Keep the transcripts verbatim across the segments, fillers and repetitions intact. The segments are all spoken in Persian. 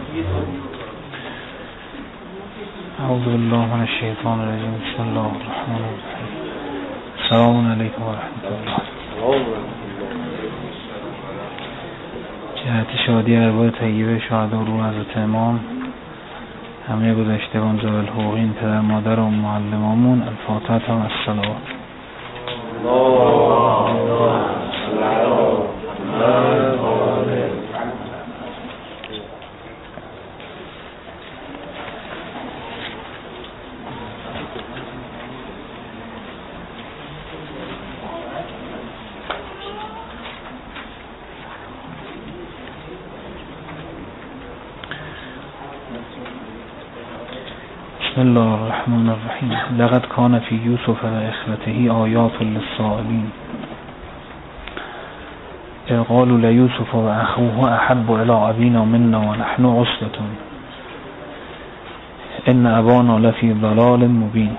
اعوذ بالله من الشیطان الرجیم. بسم الله الرحمن الرحیم. السلام علیکم و رحمت الله. جهت شادی ارواح طیبه شهدا روح حضرت امام، همه گذشتگان ذوی الحقوقین، پدر مادر و معلمامون، الفاتحه و الصلوات. بسم الله الرحمن الرحیم. لقد کان فی یوسف و اخوته آیات للسائلین اذ قالوا لیوسف و اخوه احب الی ابینا منا و نحن عصبة ان ابانا لفی ضلال مبین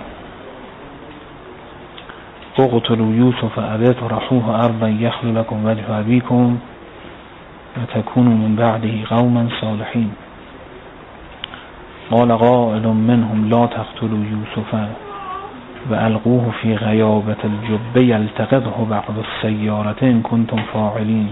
اقتلوا یوسف او اطرحوه ارضا یخل لکم وجه ابیکم و تکونوا من بعده قوما صالحین. قال قائل منهم لا تقتلوا يوسف والقوه في غيابة الجب يلتقطه بعض السيارة إن كنتم فاعلين.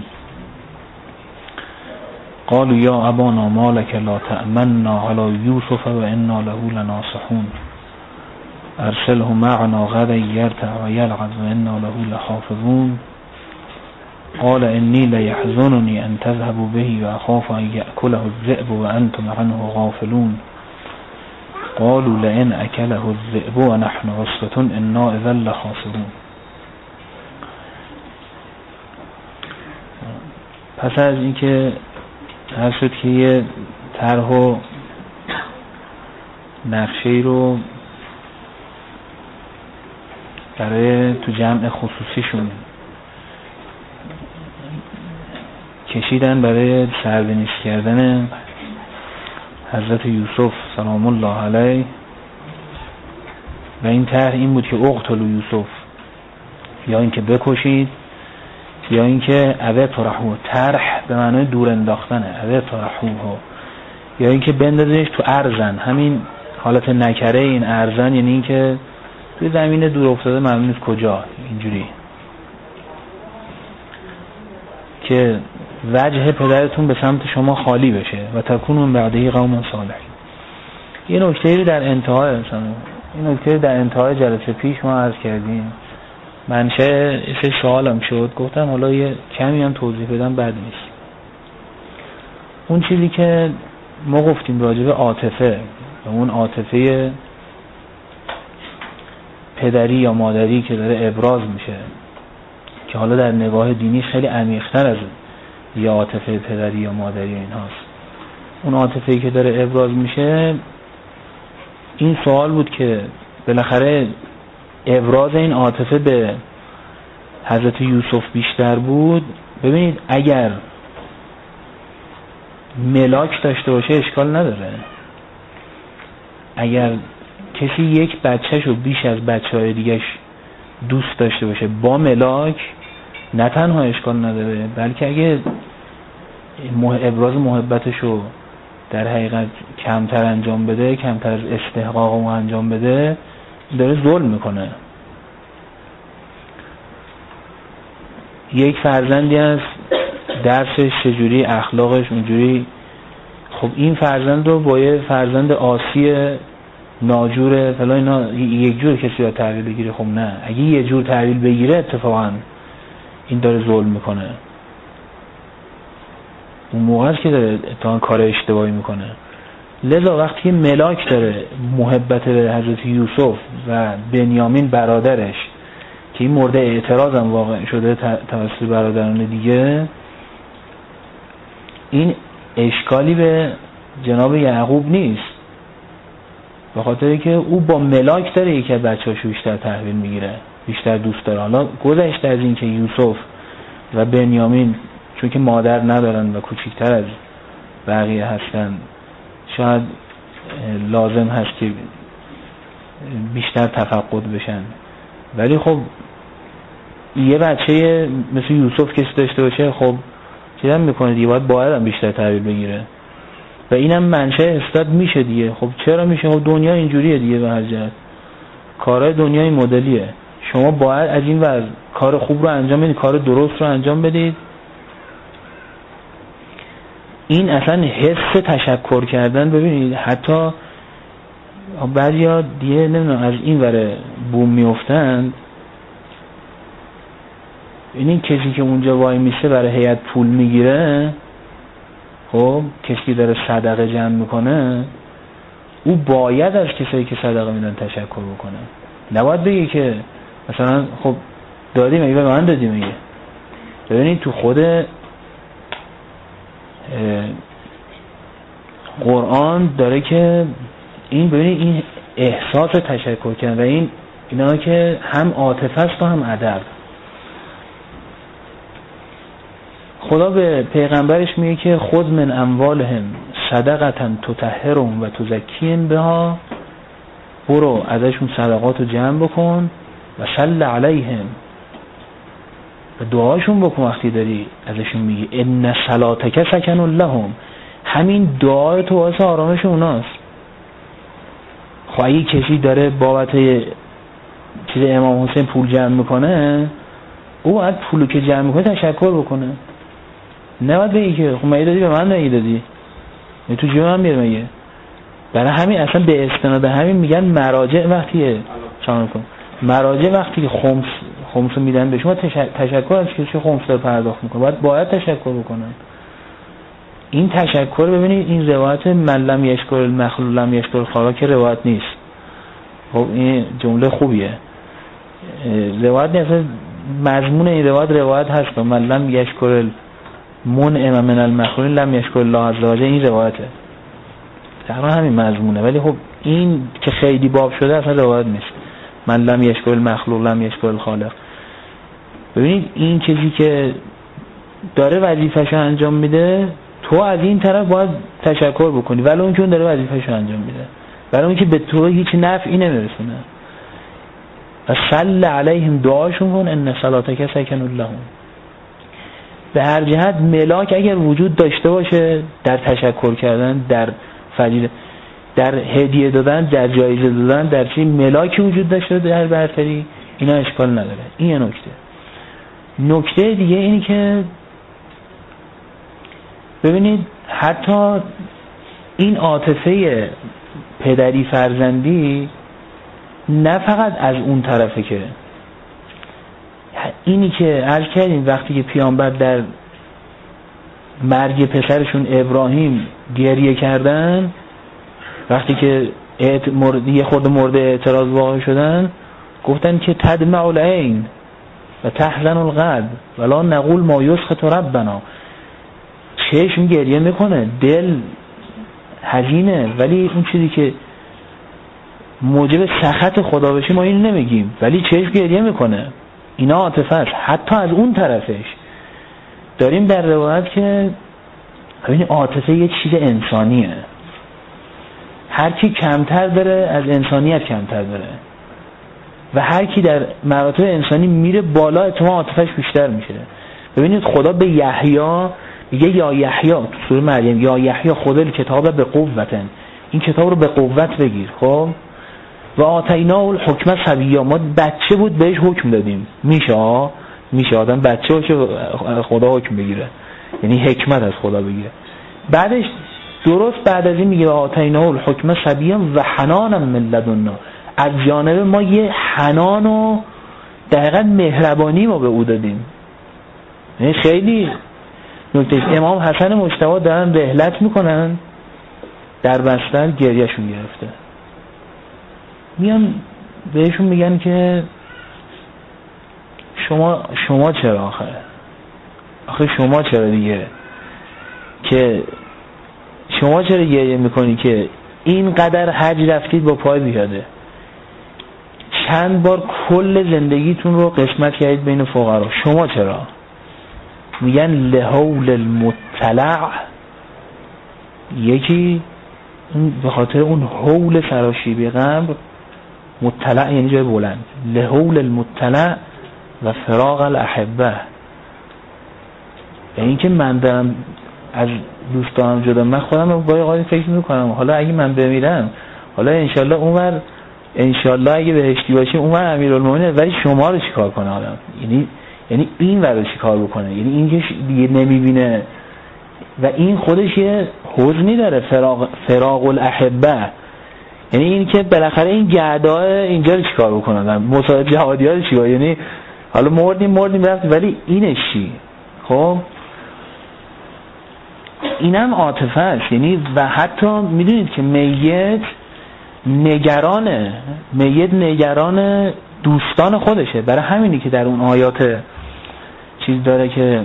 قالوا يا أبانا ما لك لا تأمنا على يوسف وإنا له لناصحون أرسله معنا غدا يرتع ويلعب وإنا له لحافظون. قال إني ليحزنني أن تذهبوا به وأخاف أن يأكله الذئب وأنتم عنه غافلون. قالوا لئن اکله الذئب و نحن عصبة انا اذا لخاسرون. پس از اینکه هر شد که یه طرح و نقشه‌ای رو برای تو جمع خصوصیشون کشیدن برای سربنیست کردن حضرت یوسف سلام الله علیه، و این طرح این بود که اقتلوا یوسف، یا اینکه بکشید، یا اینکه اوه طرحوه، طرح به معنای دور انداختنه، اوه طرحوه، یا اینکه بندازیش تو ارزن. همین حالت نکره این ارزن یعنی اینکه توی زمین دور افتاده، معلوم نیست کجا، اینجوری که وجه پدرتون به سمت شما خالی بشه و تکونوا من بعده قوما صالحین. یه نکته‌ای در انتهای مثلا این نکته در انتهای جلسه پیش ما عرض کردیم، منشأ این سوالم شد، گفتم حالا یه کمی هم توضیح بدم بد نیست. اون چیزی که ما گفتیم راجع به عاطفه و اون عاطفه پدری یا مادری که داره ابراز میشه، که حالا در نگاه دینی خیلی عمیق‌تر از یا عاطفه پدری یا مادری اینهاست. اون عاطفه‌ای که داره ابراز میشه، این سوال بود که بالاخره ابراز این عاطفه به حضرت یوسف بیشتر بود. ببینید اگر ملاک داشته باشه اشکال نداره، اگر کسی یک بچه‌شو بیش از بچه‌های دیگه‌ش دوست داشته باشه با ملاک، نه تنها اشکال نداره، بلکه اگه ابراز محبتشو در حقیقت کمتر انجام بده، کمتر استحقاقمو انجام بده، داره ظلم میکنه. یک فرزندی هست درسش چجوری، اخلاقش اونجوری، خب این فرزند رو با یه فرزند عاصی ناجور فلان اینا یک جور کسی رو تحویل بگیره؟ خب نه، اگه یه جور تحویل بگیره اتفاقا این داره ظلم میکنه. اون موقع است که داره اتفاقا کار اشتباهی میکنه. لذا وقتی که ملاک داره محبت به حضرت یوسف و بنیامین برادرش، که این مورد اعتراض هم واقع شده توسط برادران دیگه، این اشکالی به جناب یعقوب نیست، به خاطری که او با ملاک داره یکی از بچه‌هاشو بیشتر تحویل میگیره، بیشتر دوست داره. حالا گذشته از این که یوسف و بنیامین چون که مادر ندارن و کوچکتر از بقیه هستن، شاید لازم هست که بیشتر تفقد بشن، ولی خب یه بچه مثل یوسف کسی داشته باشه، خب چیزم میکنه دیگه، باید باید هم بیشتر تحویل بگیره. و اینم منشأ اثبات میشه دیگه. خب چرا میشه؟ خب دنیا اینجوریه دیگه، به هر جهت کارهای دنیا این مدلیه. شما باید از این ور کار خوب رو انجام بدید، کار درست رو انجام بدید. این اصلا حس تشکر کردن، ببینید حتی بعضیا دیگه نمیدونم از این ور بوم میافتند. این کسی که اونجا وای میشه برای هیئت پول میگیره، خب کسی داره صدقه جمع میکنه، او باید از کسایی که صدقه میدن تشکر بکنه. نباید بگه که مثلا خب دادیم اگه به من دادیم میگه. ببینید تو خود قرآن داره که این ببینید این احساس تشکر کردن و این اینا که هم عاطفه است و هم ادب. خدا به پیغمبرش میگه که خذ من اموالهم صدقة تطهرهم و تزکیهم بها، برو ازشون صدقات رو جمع بکن و صل علیهم و دعاشون بکن. وقتی داری ازشون میگی ان صلاتک سکن لهم، همین دعای تو واسه آرامش اوناست. خب اگه کسی داره بابت چیز امام حسین پول جمع میکنه، او باید پولو که جمع میکنه تشکر بکنه. نباید بگی که خب مگه دادی به من نگی تو جیب من میره مگه. برای همین اصلا به استناد همین میگن مراجع وقتی چان کن مراجع وقتی که خمس خمس میدن به شما تشکر از کسی خمس رو پرداخت میکنه، باید باید تشکر بکنن. این تشکر ببینید این روایت من لم یشکر المخلوق لم یشکر الخالق که روایت نیست. خب این جمله خوبیه، روایت نیست. مضمون این روایت روایت هست من لم یشکر المنعم من المخلوق لم یشکر الله عز وجل، این روایته تقریبا همین مضمونه. ولی خب این که خیلی باب شده اصلا روایت نیست. من لم یشکر المخلوق لم یشکر الخالق. ببینید این کسی که داره وظیفه‌شو انجام میده، تو از این طرف باید تشکر بکنی ولی اون که اون داره وظیفه‌شو انجام میده، ولی اون که به تو هیچ نفعی نمیرسونه. و صل علیهم دعاشون کن ان صلاتک سکن لهم. به هر جهت ملاک اگر وجود داشته باشه در تشکر کردن، در فضیلت، در هدیه دادن، در جایزه دادن، در چی ملاکی وجود داشته در برتری، اینا اشکال نداره. این یه نکته. نکته دیگه اینی که ببینید حتی این عاطفه پدری فرزندی نه فقط از اون طرفه، که اینی که عرض کردیم وقتی که پیامبر در مرگ پسرشون ابراهیم گریه کردن، وقتی که یه خورده مورد اعتراض واقع شدن، گفتن که تدمع العین و تحزن القلب ولا نقول ما یسخط ربنا. چشم گریه میکنه، دل حزینه، ولی اون چیزی که موجب سخط خدا بشه ما این نمیگیم، ولی چشم گریه میکنه. اینا عاطفه است حتی از اون طرفش. داریم در روایت که ببین عاطفه یه چیز انسانیه، هر کی کمتر داره از انسانیت کمتر داره و هر کی در مراتب انسانی میره بالا احتمال عاطفهش بیشتر میشه. ببینید خدا به یحیی میگه یا یحیی تو سوره مریم یا یحیی خذ الکتاب به قوتن، این کتاب رو به قوت بگیر. خب و آتیناه الحکم صبیا، ما بچه بود بهش حکم دادیم. میشه ها میشه آدم بچه باشه خدا حکم بگیره، یعنی حکمت از خدا بگیره. بعدش درست بعد از این میگه آتیناه الحکم صبیا و حنانا من لدنا، از جانب ما یه حنان و دقیقاً مهربانی ما به او دادیم. یعنی خیلی نکته. امام حسن مجتبی دارن رحلت میکنن در بستر، گریهشون گرفته، میان بهشون میگن که شما شما چرا آخه آخه شما چرا دیگه که شما چرا گریه میکنی که این قدر حج رفتید با پای بیاده، چند بار کل زندگیتون رو قسمت کردید بین فقرا، شما چرا؟ میگن لحول المطلع، یکی به خاطر اون حول سراشیبی قبر، مطلع یعنی جای بلند، لحول المطلع و فراغ الاحبه، یعنی که من دارم از دوستانم جدا، من خودم رو گاهی اوقات فکر میکنم حالا اگه من بمیرم، حالا انشالله اونور انشالله اگه بهشتی باشیم اونور امیرالمومنین، ولی شما رو چیکار کنه آدم؟ یعنی یعنی این ور رو چیکار بکنه؟ یعنی این که دیگه نمیبینه و این خودش یه حزنی داره، فراق فراق الاحبه. یعنی این که بالاخره این گردا اینجا رو چیکار بکنن، مساعد جهادی‌ها رو چیکار، یعنی حالا مردیم مردیم رفت، ولی اینش چی؟ خب اینم عاطفه است. یعنی و حتی میدونید که میت نگرانه، میت نگران دوستان خودشه. برای همینی که در اون آیات چیز داره که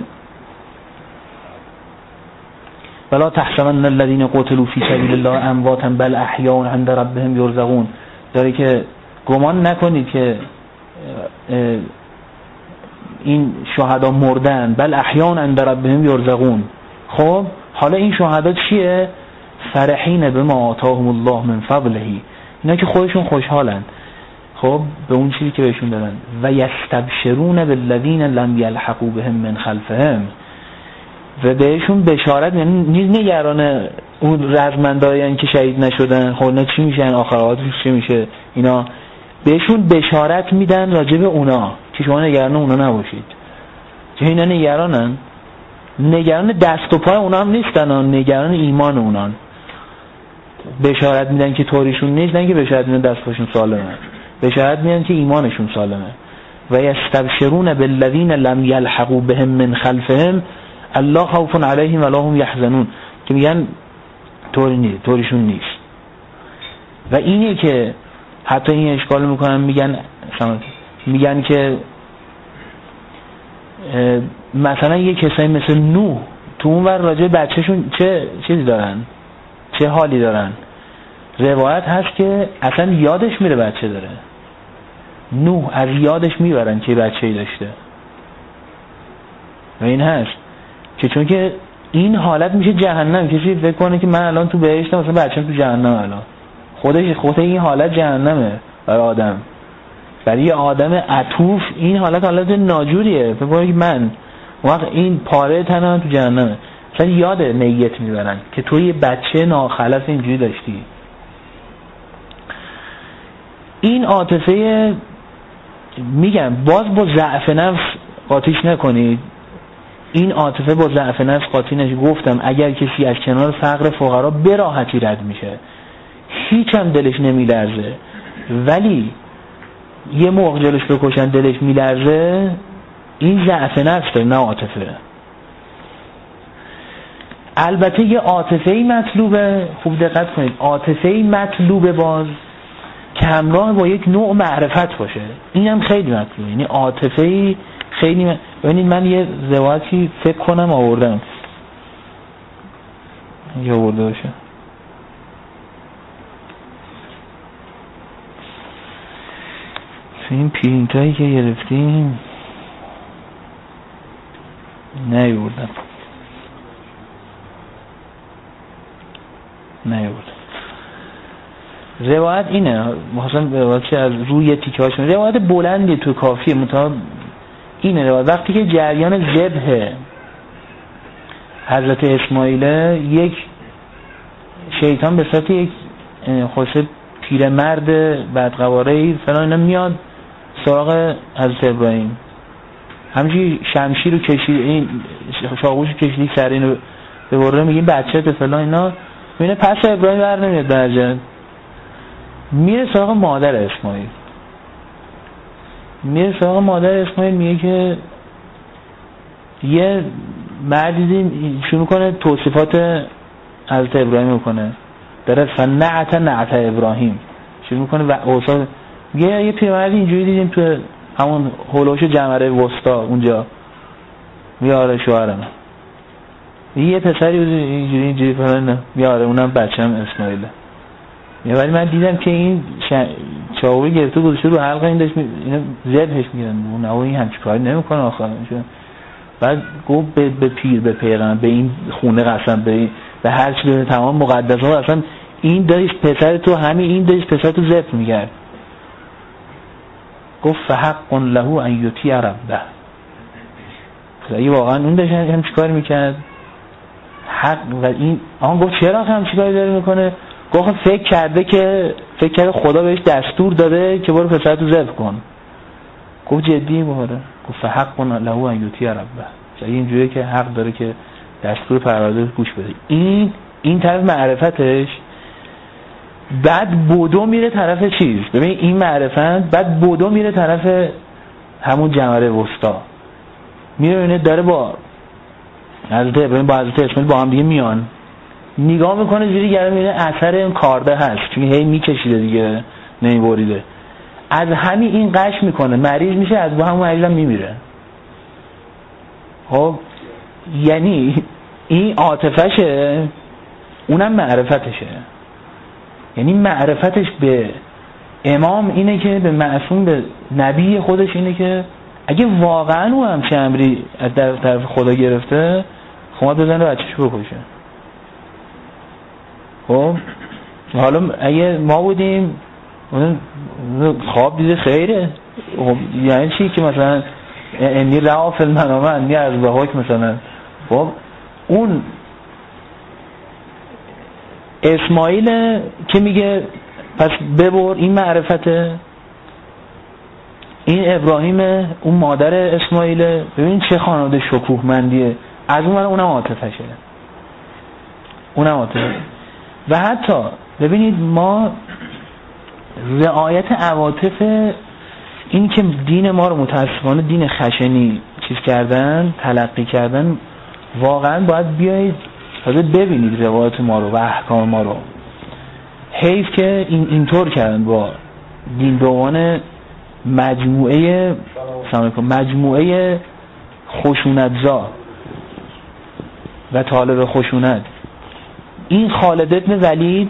ولا تحسبن الذين قتلوا في سبيل الله امواتا بل احیاء عند ربهم یرزقون، داره که گمان نکنید که این شهدا مردن، بل احیاء عند ربهم یرزقون. خب حالا این شهدا چیه؟ فرحین بما آتاهم الله من فضله، اینا که خودشون خوشحالن خب به اون چیزی که بهشون دادن. و یستبشرون بالذین لم یلحقوا بهم من خلفهم، و بهشون بشارت، یعنی نیز نگران اون رزمندایان که شهید نشدن، خب اینا چی میشن، آخراتش چی میشه، اینا بهشون بشارت میدن راجع به اونا که شما نگران اونا نباشید. چه اینا نگرانن؟ نگران دست و پای اونا هم نیستن، نگران ایمان اونان. بشارت میدن که طوریشون نیست، نه که بشارت میدن دست پاشون سالمه، بشارت میدن که ایمانشون سالمه. و یستبشرون بالذین لم یلحقوا بهم من خلفهم الله خوف علیهم ولا هم یحزنون، که میگن طوری نیست، طوریشون نیست. و اینه که حتی این اشکال میکنن، میگن میگن که مثلا یه کسایی مثل نوح تو اون ور راجع بچهشون چه چیزی دارن، چه حالی دارن. روایت هست که اصلا یادش میره بچه داره، نوح از یادش میبرن که بچه‌ای داشته. و این هست که چون که این حالت میشه جهنم. کسی فکر کنه که من الان تو بهشتم، مثلا بچه‌م تو جهنم، الان خودش خود این حالت جهنمه برای آدم. برای یه آدم عطوف این حالت حالت ناجوریه. فکر کنه که من وقت این پاره تنم تو جهنمه، مثلا یاد نیت میبرن که تو یه بچه ناخلف اینجوری داشتی. این عاطفه میگم باز با ضعف نفس قاطیش نکنید. این عاطفه با ضعف نفس قاطی نشه. گفتم اگر کسی از کنار فقر فقرا به راحتی رد میشه، هیچ هم دلش نمیلرزه، ولی یه موقع جلوش بکشن دلش میلرزه، این ضعف نفس داره، نه عاطفه. البته یه عاطفه‌ای مطلوبه، خوب دقت کنید، عاطفه‌ای مطلوبه باز که همراه با یک نوع معرفت باشه. اینم خیلی مطلوبه. یعنی عاطفه‌ای خیلی م... ببینید من یه روایتی فکر کنم آوردم، یه آورده باشه. این پرینت هایی که گرفتیم نیاوردم نیاوردم روایت اینه، مثلا روایت از روی تیکه هاشون، روایت بلندی تو کافیه، مطابق اینه روایت. وقتی که جریان ذبح حضرت اسماعیل، یک شیطان به صورت یک خاصه پیرمرد بدقواره‌ای فلان اینا میاد سراغ حضرت ابراهیم، همینجوری شمشیر رو کشید، این چاقوش رو کشید سر اینو به بره، میگیم بچه به فلان اینا، میبینه پس ابراهیم بر نمیاد برجن، میره سراغ مادر اسماعیل، میره سراغ مادر اسماعیل، میگه که یه مردی شروع کنه توصیفات حضرت ابراهیم میکنه، داره فنعت نعت ابراهیم شروع میکنه و اوصاف، میگه یه پیرمردی اینجوری دیدیم تو همون هولوش جمره وسطا اونجا، میاره شوهرم، یه پسری اینجوری اینجوری فلان، میاره اونم بچه‌م اسماعیله. ولی من دیدم که این چاقوی گرفته گذاشته رو حلقه این داشت اینو ذبحش می‌کردن، اون نه این همچین کاری نمی‌کنه آخر. بعد گفت به, به پیر به پیغمبر به این خونه قسم، به به هر چی به تمام مقدسات، اصلا این داشت پسر تو همین این داشت پسر تو ذبح می‌کرد. گفت فحق له ان یطیع ربه، خدایی واقعا اون داشت همچین کاری می‌کرد. حق و این آن گفت چرا هم چیکار داره میکنه؟ گفت فکر کرده که فکر کرده خدا بهش دستور داده که برو پسرتو ذبح کن. گفت جدی باره؟ گفت حق له ان یطیع ربه. اینجوریه که حق داره که دستور پروردگارش گوش بده. این این طرف معرفتش، بعد بودو میره طرف چیز. ببین این معرفت بعد بودو میره طرف همون جمره وسطا، میره اینه داره با حضرت ابراهیم با حضرت اسماعیل با هم دیگه میان، نگاه میکنه زیر گره، میره اثر این کارده هست چون هی میکشیده دیگه نمیبریده، از همین این قش میکنه، مریض میشه، از با همون مریض هم میمیره. خب یعنی این عاطفشه، اونم معرفتشه. یعنی معرفتش به امام اینه که به معصوم، به نبی خودش اینه که اگه واقعا او هم چه امری از طرف خدا گرفته، خب بزنه بچه‌شو بکشه. خب حالا اگه ما بودیم خواب دیده خیره، خب یعنی چی که مثلا انی رعا فی المنام انی از بهاک مثلا، خب اون اسماعیل که میگه پس ببر، این معرفته. این ابراهیم اون مادر اسماعیل، ببین چه خانواده شکوهمندیه. از اون اونم عاطفشه، اونم عاطفه. و حتی ببینید ما رعایت عواطف، این که دین ما رو متاسفانه دین خشنی چیز کردن، تلقی کردن، واقعا باید بیایید تازه ببینید روایت ما رو و احکام ما رو. حیف که این اینطور کردن با دین به عنوان مجموعه مجموعه خشونتزا و طالب خشونت. این خالد بن ولید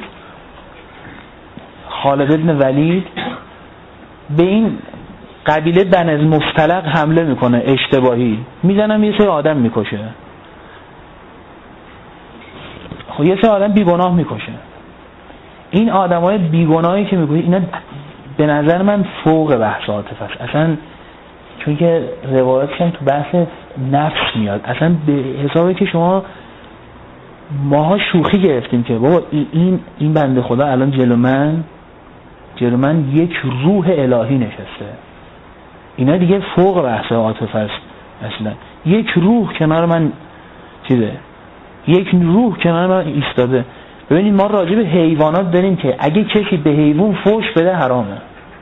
خالد بن ولید به این قبیله بنی المصطلق حمله میکنه، اشتباهی میزنم، یه سری آدم میکشه. خب یه سری آدم بیگناه میکشه. این آدمای بیگناهی که میکشه اینا به نظر من فوق بحث عاطفه است اصلا، چون که روایتش هم تو بحث نفس میاد. اصلا به حسابی که شما ماها شوخی گرفتیم که بابا این این بنده خدا الان جلو من جلو من یک روح الهی نشسته. اینا دیگه فوق بحث عاطفه است اصلا. یک روح کنار من چیزه، یک روح کنار من ایستاده. ببینید ما راجع به حیوانات داریم که اگه کسی به حیوان فحش بده حرامه،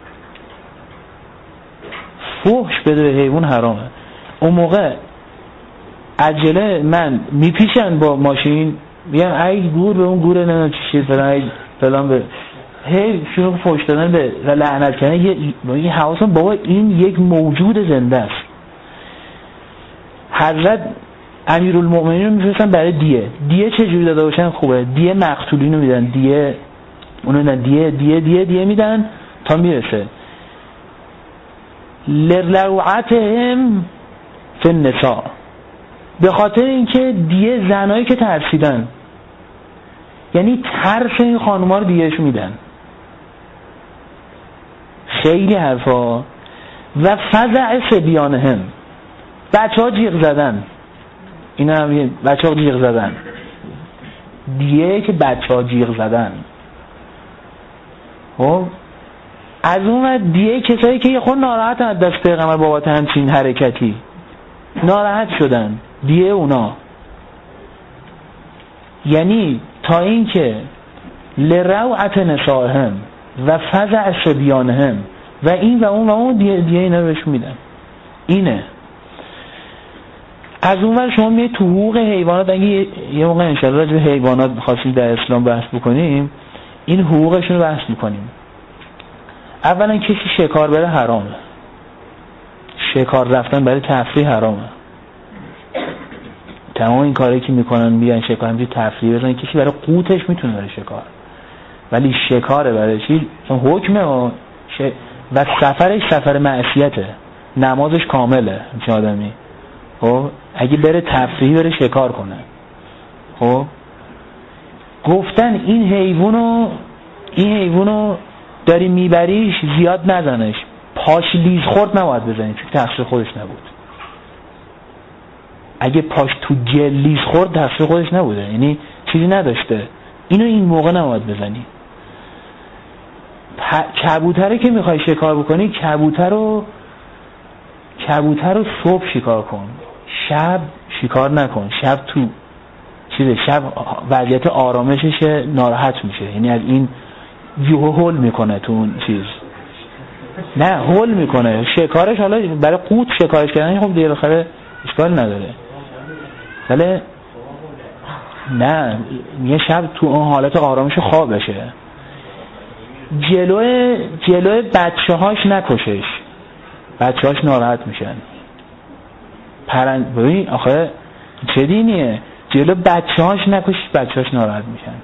فحش بده به حیوان حرامه. اون موقع عجله من میپیشن با ماشین، میگم ای گور به اون گوره نمیدونم چی شد فلان، ای فلان، به هی شروع فحش دادن به لعنت کردن. یه حواسم بابا این یک موجود زنده است. حضرت امیرالمؤمنین رو میفرستن برای دیه. دیه چه جوری داده باشن خوبه؟ دیه مقتولین رو میدن، دیه اونو نه دیه دیه دیه دیه میدن تا میرسه لرلوعتهم فی النساء، به خاطر اینکه دیه زنایی که ترسیدن، یعنی ترس این خانوما رو دیهش میدن. خیلی حرفا. و فزع صبیانهم، بچه ها جیغ زدن. این هم بچه ها جیغ زدن، دیه که بچه ها جیغ زدن. خب از اون دیه کسایی که یه خود ناراحت از دست پیغمبر بابت همچین حرکتی ناراحت شدن، دیه اونا. یعنی تا این که لروعت نسائهم و فزع صبیانهم و این و اون و اون دیه, دیه اینا بهش میدن. اینه. از اون ور شما میاد تو حقوق حیوانات، اگه یه موقع انشاءالله راجع به حیوانات خواستیم در اسلام بحث بکنیم، این حقوقشون رو بحث میکنیم. اولا کسی شکار بره حرامه، شکار رفتن برای تفریح حرامه. تمام این کاری که میکنن بیان شکار همجوری تفریح بزنن، کسی برای قوتش میتونه بره شکار، ولی شکاره برای چی؟ حکمه و, ش... و سفرش سفر معصیته، نمازش کامله چه آدمی. خب اگه بره تفریحی بره شکار کنه، خب گفتن این حیوانو این حیوانو داری میبریش زیاد نزنش، پاش لیز خورد نباید بزنی چون تقصیر خودش نبود. اگه پاش تو گل لیز خورد تقصیر خودش نبوده، یعنی چیزی نداشته. اینو این موقع نباید بزنی. کبوتره که میخوای شکار بکنی، کبوتر رو کبوتر رو صبح شکار کن، شب شکار نکن. شب تو چیزه، شب وضعیت آرامشش ناراحت میشه، یعنی از این یهو هول میکنه تو اون چیز، نه هول میکنه شکارش. حالا برای قوت شکارش کردن خب دیگه بالاخره اشکال نداره، ولی نه یه شب تو اون حالت آرامش خوابشه. جلوی جلوی بچه هاش نکشش، بچه هاش ناراحت میشن. پرند ببین آخه چه دینیه، جلو بچه هاش نکشش، بچه هاش ناراحت میشن.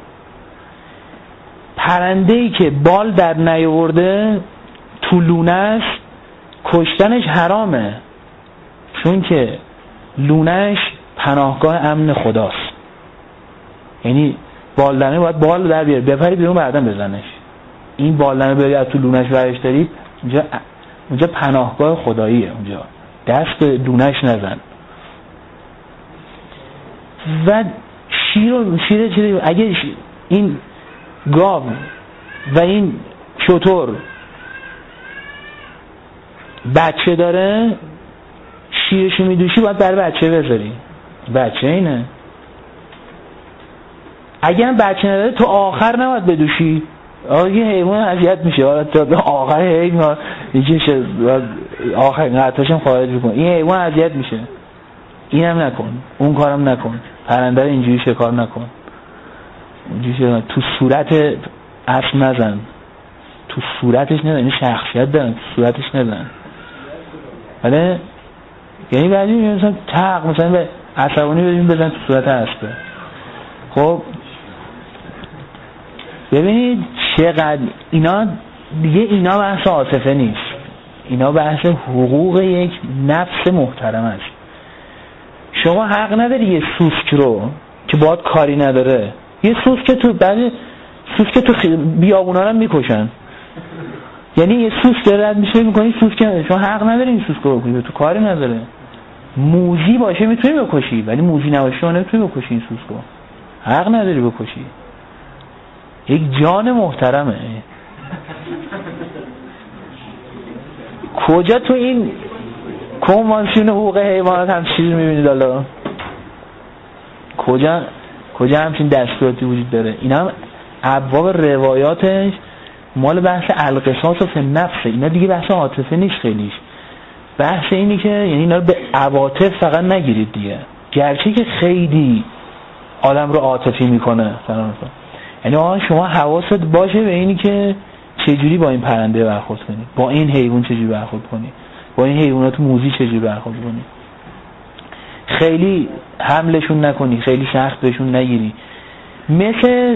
پرنده‌ای که بال در نیاورده تو لونش کشتنش حرامه، چون که لونش پناهگاه امن خداست. یعنی بالدمه باید بال در بیاره بپری بیرون بعدن بزنش. این بالدمه بیاری تو لونش ورش دارید، اونجا اونجا پناهگاه خداییه، اونجا دست به لونش نزن. و شیر شیر شیر اگه این گاو و این شتر بچه داره، شیرشو میدوشی باید برای بچه بذاری، بچه اینه. اگه هم بچه نداره تو آخر نباید بدوشی، آقا یه حیوان اذیت میشه، حالا تا آخر حیوان یکیش آخر قطعاشم خارج بکن، این حیوان اذیت میشه. اینم نکن، اون کارم نکن، پرنده رو اینجوری شکار نکن، اینجوری شکار. تو صورت اسب نزن، تو صورتش نزن، این شخصیت دارن، تو صورتش نزن. ولی یعنی بعدی مثلا تق مثلا به عصبانی بدیم بزن تو صورت اسبه. خب ببینید چقدر اینا دیگه، اینا بحث عاطفه نیست، اینا بحث حقوق یک نفس محترم است. شما حق نداری یه سوسک رو که باید کاری نداره، یه سوسک تو بعد سوسک تو خی... بیابونا رو میکشن، یعنی یه سوسک داره رد میشه میکنی سوسک، شما حق نداری این سوسک رو بکنی، تو کاری نداره. موزی باشه میتونی بکشی، ولی موزی نباشه شما نمیتونی بکشی این سوسک رو، حق نداری بکشی. یک جان محترمه. کجا تو این کنوانسیون حقوق حیوانات هم چیزی میبینید؟ حالا کجا کجا همچین دستوراتی وجود داره؟ اینا هم ابواب روایاتش مال بحث القصاص و فی النفس، اینا دیگه بحث عاطفه نیست خیلیش. بحث اینی که یعنی اینا رو به عواطف فقط نگیرید دیگه، گرچه که خیلی آدم رو عاطفی میکنه. یعنی آقا شما حواست باشه به اینی که چجوری با این پرنده برخورد کنی، با این حیوان چجوری برخورد کنی، با این حیوانات موذی چجوری برخورد کنی. خیلی حملشون نکنی، خیلی سخت بهشون نگیری. مثل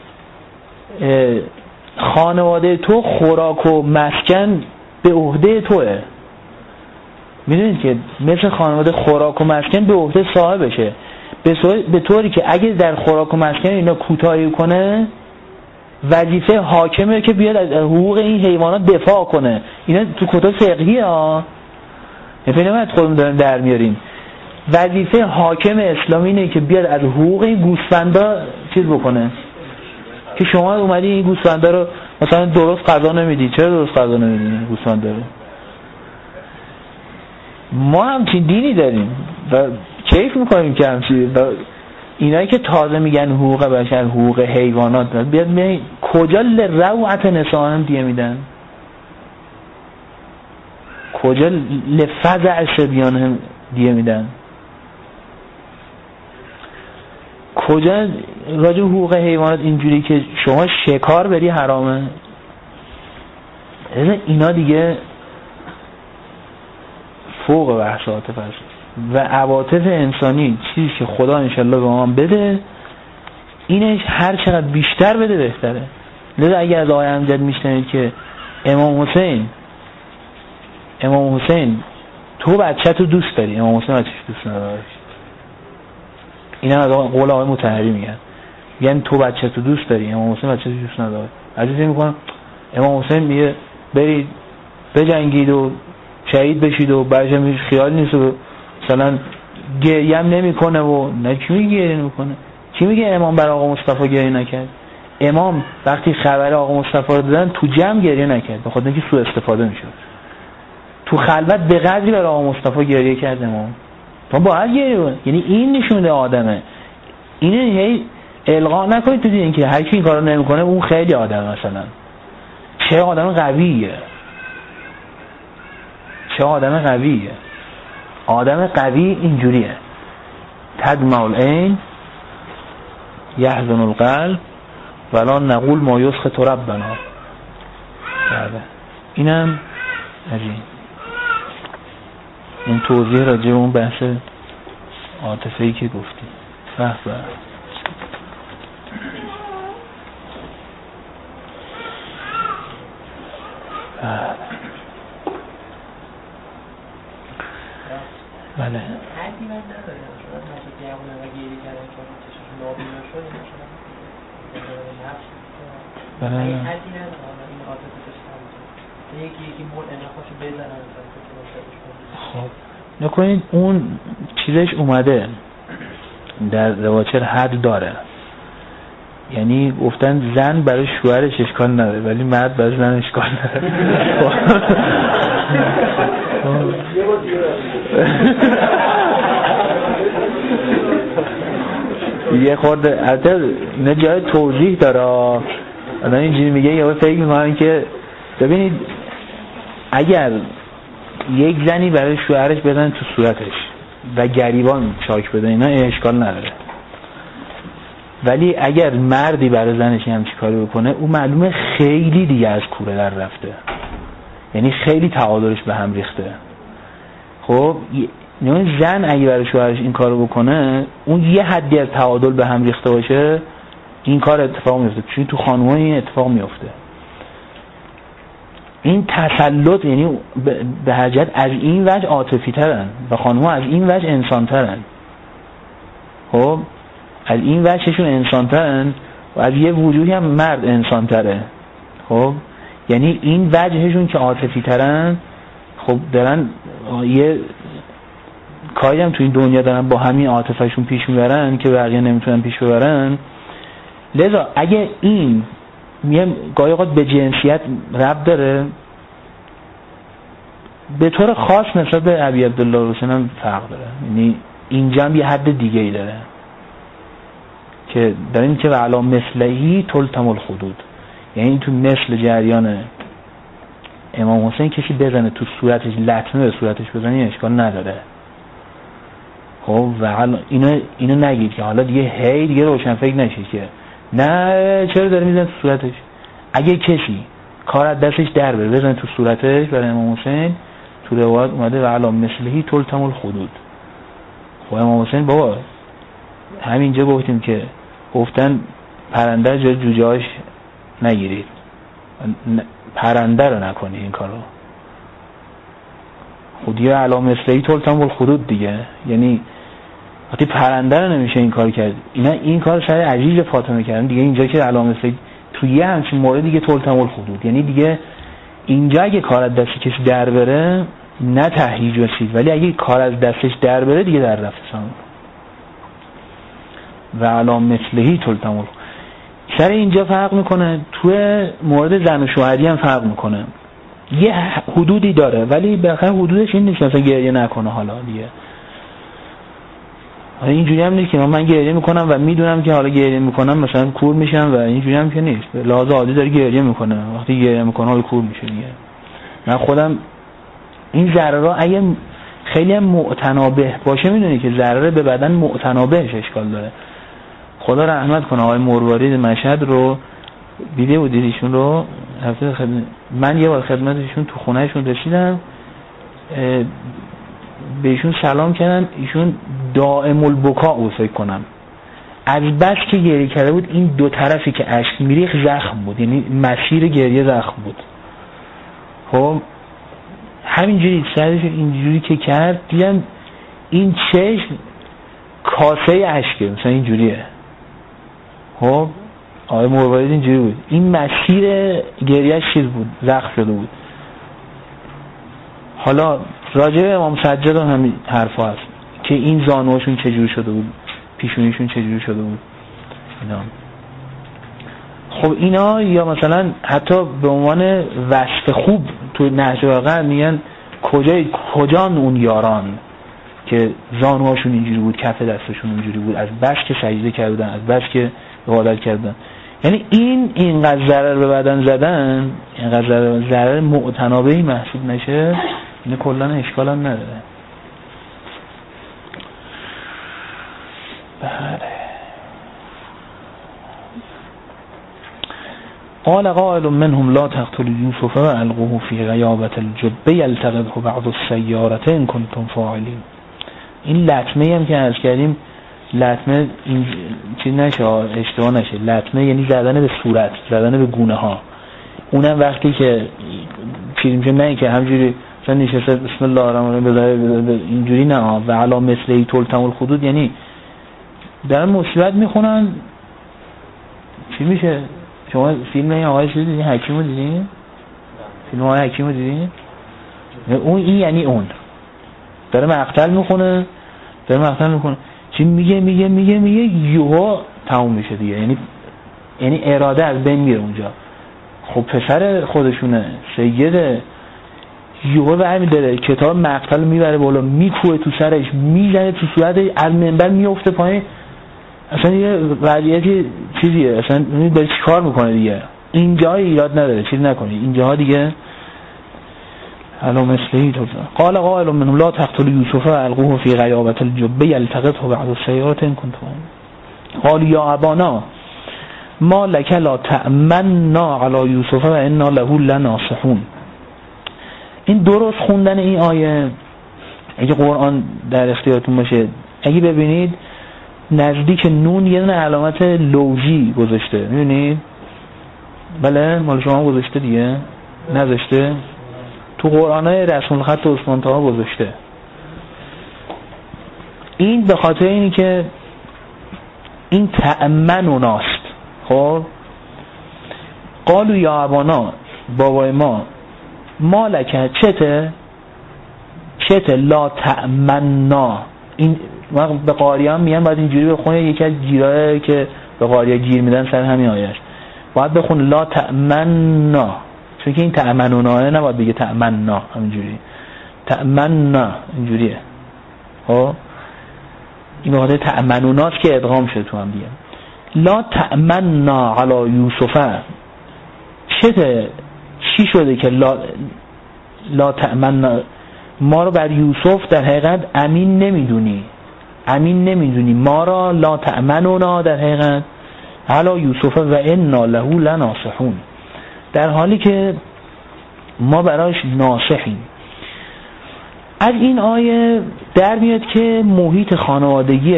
خانواده تو خوراک و مسکن به عهده توئه. میدونید که مثل خانواده خوراک و مسکن به عهده صاحبشه، به طوری که اگه در خوراک و مسکن اینا کوتاهی کنه، وظیفه حاکمه که بیاد از حقوق این حیوانات دفاع کنه. اینا تو کتاب فقهیه ها، نمی‌فهمید خودمون داریم در میاریم. وظیفه حاکم اسلامی اینه که بیاد از حقوق این گوسفندا چیز بکنه، که شما اومدی این گوسفندا رو مثلا درست غذا نمیدی. چرا درست غذا نمیدی گوسفندا رو؟ ما همچین دینی داریم و کیف میکنیم که همچین. اینایی که تازه میگن حقوق بشر، حقوق حیوانات، بیاد میگن کجا لروعت نسان دیه میدن، کجا لفظع سبیان هم دیه میدن، کجا راجع حقوق حیوانات اینجوری که شما شکار بری حرامه. اینا دیگه فوق بحث عاطفه است و عواطف انسانی چیزی که خدا انشالله به ما بده، اینش هر چقدر بیشتر بده بهتره. لذا اگر از آقای امجد میشنید که امام حسین امام حسین تو بچه تو دوست داری، امام حسین بچهش دوست نداره، این هم از قول آقای مطهری میگن، یعنی تو بچه تو دوست داری، امام حسین بچهش دوست نداره. عزیزی میکنم امام حسین میگه برید بجنگید و شهید بشید و برشم خیال نیست و مثلا گریه هم نمی کنه و نه کی میگه گریه نمی کنه؟ کی میگه امام بر آقا مصطفی گریه نکرد؟ امام وقتی خبر آقا مصطفی رو دادن تو جمع گریه نکرد، به خاطر اینکه سوء استفاده میشد. تو خلوت به قدری بر آقا مصطفی گریه کرد امام. تو باید گریه کنی. یعنی این نشونه آدمه. اینه هی القا نکنید تو دین که هر کی این کارو نمیکنه اون خیلی آدم مثلا چه آدم قویه، چه آدم قویه. آدم قوی اینجوریه، تدمع العین یحزن القلب ولا نقول ما یسخط ربنا. بله اینم از این اون توضیح راجع به اون بحث عاطفه‌ای که گفتی. به به بله حدی من نداره شما مثلا جوون و گیری کردن چون چشمشون نابینا شد مثلا نفس بله حدی نداره این عاطفه داشتن یکی یکی مورد نخواشو بزنن خب نکنید اون چیزش اومده در روایت حد داره، یعنی گفتن زن برای شوهرش اشکال نداره ولی مرد برای زن اشکال نداره. یه خورده البته نه جای توضیح داره، الان اینجوری میگه یا فکر میکنن که ببینید اگر یک زنی برای شوهرش بزنه تو صورتش و گریبان چاک بده اینا اشکال نداره، ولی اگر مردی برای زنش همچین کاری بکنه اون معلومه خیلی دیگه از کوره در رفته، یعنی خیلی تعادلش به هم ریخته. خب یعنی زن اگه برای شوهرش این کارو بکنه اون یه حدی از تعادل به هم ریخته باشه این کار اتفاق میفته، چون تو خانم‌ها این اتفاق میفته. این تسلط یعنی به هر جهت از این وجه عاطفی ترن و خانم‌ها از این وجه انسان ترن. خب از این وجهشون انسان ترن و از یه وجوهی هم مرد انسان تره. خب یعنی این وجهشون که عاطفی ترن خب دارن یه کاری هم تو این دنیا دارن با همین عاطفهشون پیش میبرن که بقیه نمیتونن پیش ببرن. لذا اگه این میگم گاهی اوقات به جنسیت ربط داره، به طور خاص نسبت به ابی عبدالله حسین هم فرق داره، یعنی اینجا هم یه حد دیگه ای داره که داریم که وعلا مثلهی تلتم الخدود، یعنی تو مثل جریان امام حسین کسی بزنه تو صورتش لطمه به صورتش بزنه اشکال نداره. خب وعلا اینو اینو نگید که حالا دیگه هی دیگه روشن فکر نشید که نه چرا داره میزنه تو صورتش. اگه کسی کار از دستش در بره بزنه تو صورتش برای امام حسین تو روایت اومده وعلا مثلهی تلتم الخدود. خب امام حسین بابا همینجا گفتیم که گفتن پرنده جای جوجه‌اش نگیرید، پرنده رو نکنید این کارو. خودی علا مثلهی تلتم الخدود دیگه، یعنی وقتی پرنده رو نمیشه این کار کرد. اینا این کار سر عجیب فاطمه کردن دیگه، اینجا که علا مثلهی تو یه همچین مورد دیگه تلتم الخدود، یعنی دیگه اینجا اگه کار از دست کسی در بره نه تهییج رسید، ولی اگه کار از دستش در بره دیگه در رفت سام و علا مثلهی تلتم الخدود. سر اینجا فرق میکنه، تو مورد زن و شوهری هم فرق میکنه، یه حدودی داره ولی بالاخره حدودش این نیست مثلا گریه نکنه. حالا دیگه اینجوری هم نیست که من گریه میکنم و میدونم که حالا گریه میکنم مثلا کور میشم و اینجوری هم که نیست، لحاظ عادی داره گریه میکنه، وقتی گریه میکنه حالا کور میشه دیگه. من خودم این ضررها اگه خیلی هم معتنابه باشه میدونی که ضرر به بدن معتنابهش اشکال داره. خدا رحمت کنه آقای مروارید مشهد رو دیده بودید ایشون رو هفته خدمت من یه بار خدمتشون تو خونهشون رسیدم، به ایشون سلام کردن، ایشون دائم البکا او فکر کنم از بس که گریه کرده بود این دو طرفی که اشک میریخت زخم بود، یعنی مسیر گریه زخم بود. خب همینجوری سرش اینجوری که کرد دیدم این چشم کاسه اشکه مثلا اینجوریه. خب آقای مروارید اینجوری بود، این مسیر گریهش چیز بود زخم شده بود. حالا راجع به امام سجاد هم همین حرفا هست. که این زانوهاشون چجور شده بود، پیشونیشون چجور شده بود اینا. خب اینا یا مثلا حتی به عنوان وصف خوب تو نهج البلاغه میگن کجا کجان اون یاران که زانوهاشون اینجوری بود، کف دستشون اینجوری بود، از بس که سجده کردن، از بس که عبادت کردن. یعنی این اینقدر ضرر به بدن زدن، اینقدر ضرر, ضرر معتنابهی محسوب نشه، این کلا اشکال هم نداره. بله. قال قائل منهم لا تقتلوا يوسف والقوه في غيابة الجب يلتقطه بعض السيارة ان كنتم فاعلين. این لطمه هم که عرض کردیم لطمه این چیز نشه، اشتباه نشه، لطمه یعنی زدن به صورت، زدن به گونه ها. اونم وقتی که چیزی میشه، نه که همجوری مثلا نشسته بسم الله الرحمن الرحیم اینجوری، نه و علا مثلی تلتم الخدود، یعنی دارن مصیبت میخونن. چی میشه؟ شما فیلم این آقای چیزی دیدین؟ حکیمو دیدین؟ فیلم آقای حکیمو دیدین؟ اون این یعنی اون داره مقتل میخونه، داره مقتل میخونه چی میگه میگه میگه میگه یهو تموم میشه دیگه. یعنی یعنی اراده از بین میره اونجا. خب پسر خودشونه سیده، یهو برمی داره کتاب مقتل میبره بالا، میکوه تو سرش، میزنه تو صورت، از منبر میفته پایین. اصلا یه وضعیتی چیزیه، اصلا داره چی کار میکنه دیگه. اینجا ایراد نداره، چیز نکنی اینجا دیگه. علو مثلی تو قال قائل منهم لا تقتلوا يوسف والقوه في غيابة الجب يلتقطه بعض السيارة ان كنتم. قال يا ابانا ما لك لا تأمنا على يوسف وانا له لناصحون. این درست خوندن این آیه اگه قرآن در اختیارتون باشه، اگه ببینید نزدیک نون یه دونه علامت لوزی گذاشته، میبینید؟ بله مال شما گذاشته دیگه؟ نذاشته؟ تو قرآن‌های رسم الخط عثمان طاها گذاشته. این به خاطر اینی که این تأمن و ناست. خب قالو یا ابانا، بابای ما، مالکه چته چته لا تأمننا. این به قاریان میگن باید اینجوری بخونه، یکی از گیرایی که به قاریا گیر میدن سر همین آیه‌اش باید بخونه لا تأمننا، چون که این تأمنونا نباید بگه تأمننا، همینجوری تأمننا اینجوریه. خب این وقتی تأمنوناست که ادغام شده تو هم دیگه. لا تأمننا علی یوسف، چته چی شده که لا لا تأمننا، ما رو بر یوسف در حقیقت امین نمیدونی، امین نمیدونی ما را، لا تأمنونا در حقیقت علی یوسف و انا له لناصحون، در حالی که ما براش ناصحیم. از این آیه در میاد که محیط خانوادگی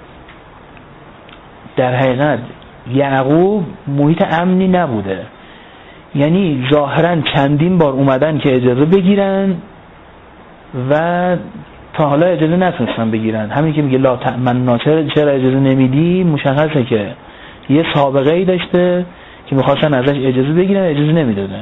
در حقیقت یعقوب محیط امنی نبوده. یعنی ظاهرا چندین بار اومدن که اجازه بگیرن و تا حالا اجازه نتونستن بگیرن. همین که میگه لا تأمننا، چرا اجازه نمیدی، مشخصه که یه سابقه ای داشته که میخواستن ازش اجازه بگیرن، اجازه نمیدادن.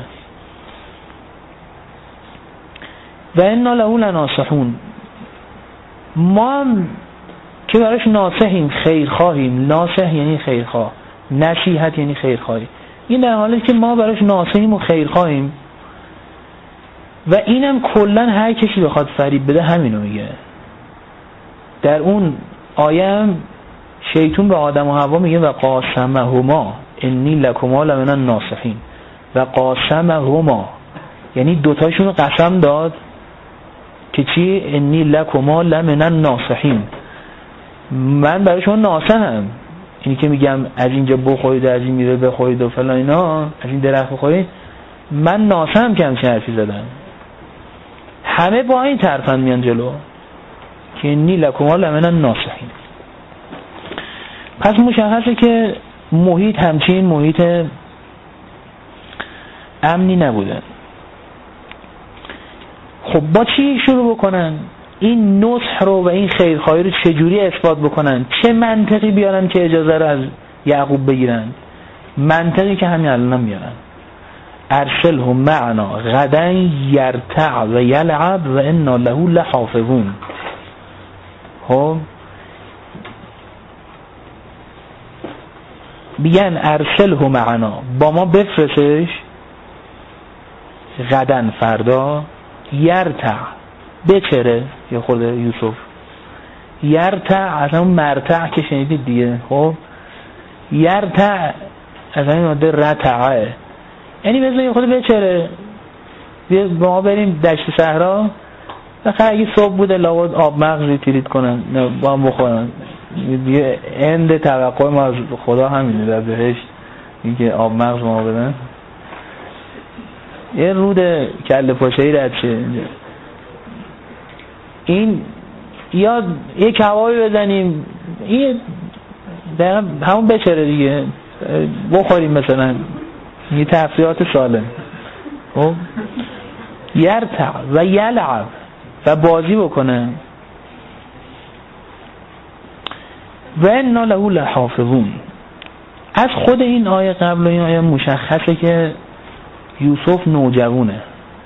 و انا له لناصحون، ما که براش ناصحیم، خیرخواهیم. ناصح یعنی خیرخواه، نصیحت یعنی خیرخواهی. این در حالی که ما براش ناصحیم و خیرخواهیم. و اینم کلن هر کسی بخواد فریب بده همینو میگه. در اون آیه هم شیطون به آدم و حوا میگه و قاسمهما انی لکما لمن الناصحین. و قاسمهما یعنی دوتاشون قسم داد که چی؟ انی لکما لمن الناصحین، من برای شما ناصحم. اینی که میگم از اینجا بخورید، از این میوه بخورید و فلان اینا، از این درخت بخورید، من ناصحم که همچین حرفی زدم. همه با این طرفن میان جلو که انی لکما لمن الناصحین. پس مشخصه که محیط همچین محیط امنی نبوده. خب با چی شروع بکنن؟ این نصح رو و این خیرخواهی رو چجوری اثبات بکنن؟ چه منطقی بیارن که اجازه رو از یعقوب بگیرن؟ منطقی که همین الان میارن، ارسله معنا غدا یرتع و یلعب و انا له لحافظون. خب بیان ارسله معنا، با ما بفرستش غدن فردا، یرتع بچره، یا خود یوسف یرتع از همون مرتع که شنیدید دیگه، خب یرتع از همین ماده رتعه، یعنی بذار یه خود بچره، بیا با ما بریم دشت صحرا، بخیر اگه صبح بوده لابد آب مغزی تیرید کنن با هم بخورن دیگه. اند توقع ما از خدا همینه در بهشت، اینکه آب مغز ما بدن. یه رود کله پاشه‌ای رد شه این، یا یه کبابی بزنیم، این همون بچره دیگه، بخوریم مثلا، یه تفریحات سالم. خب یرتع و یلعب و بازی بکنه. و انا له لحافظون، از خود این آیه قبل و این آیه مشخصه که یوسف نوجوانه،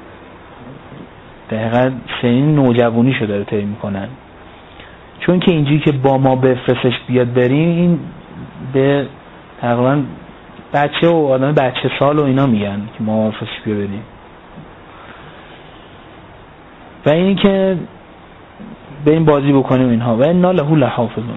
دقیقا سنین نوجوانی شده داره طی میکنن، چون که اینجوری که با ما بفرستش بیاد بریم، این به تقریبا بچه و آدم بچه سال و اینا میگن که ما بفرستش بیاد بریم. و اینی که بریم بازی بکنیم اینها. و انا له لحافظون،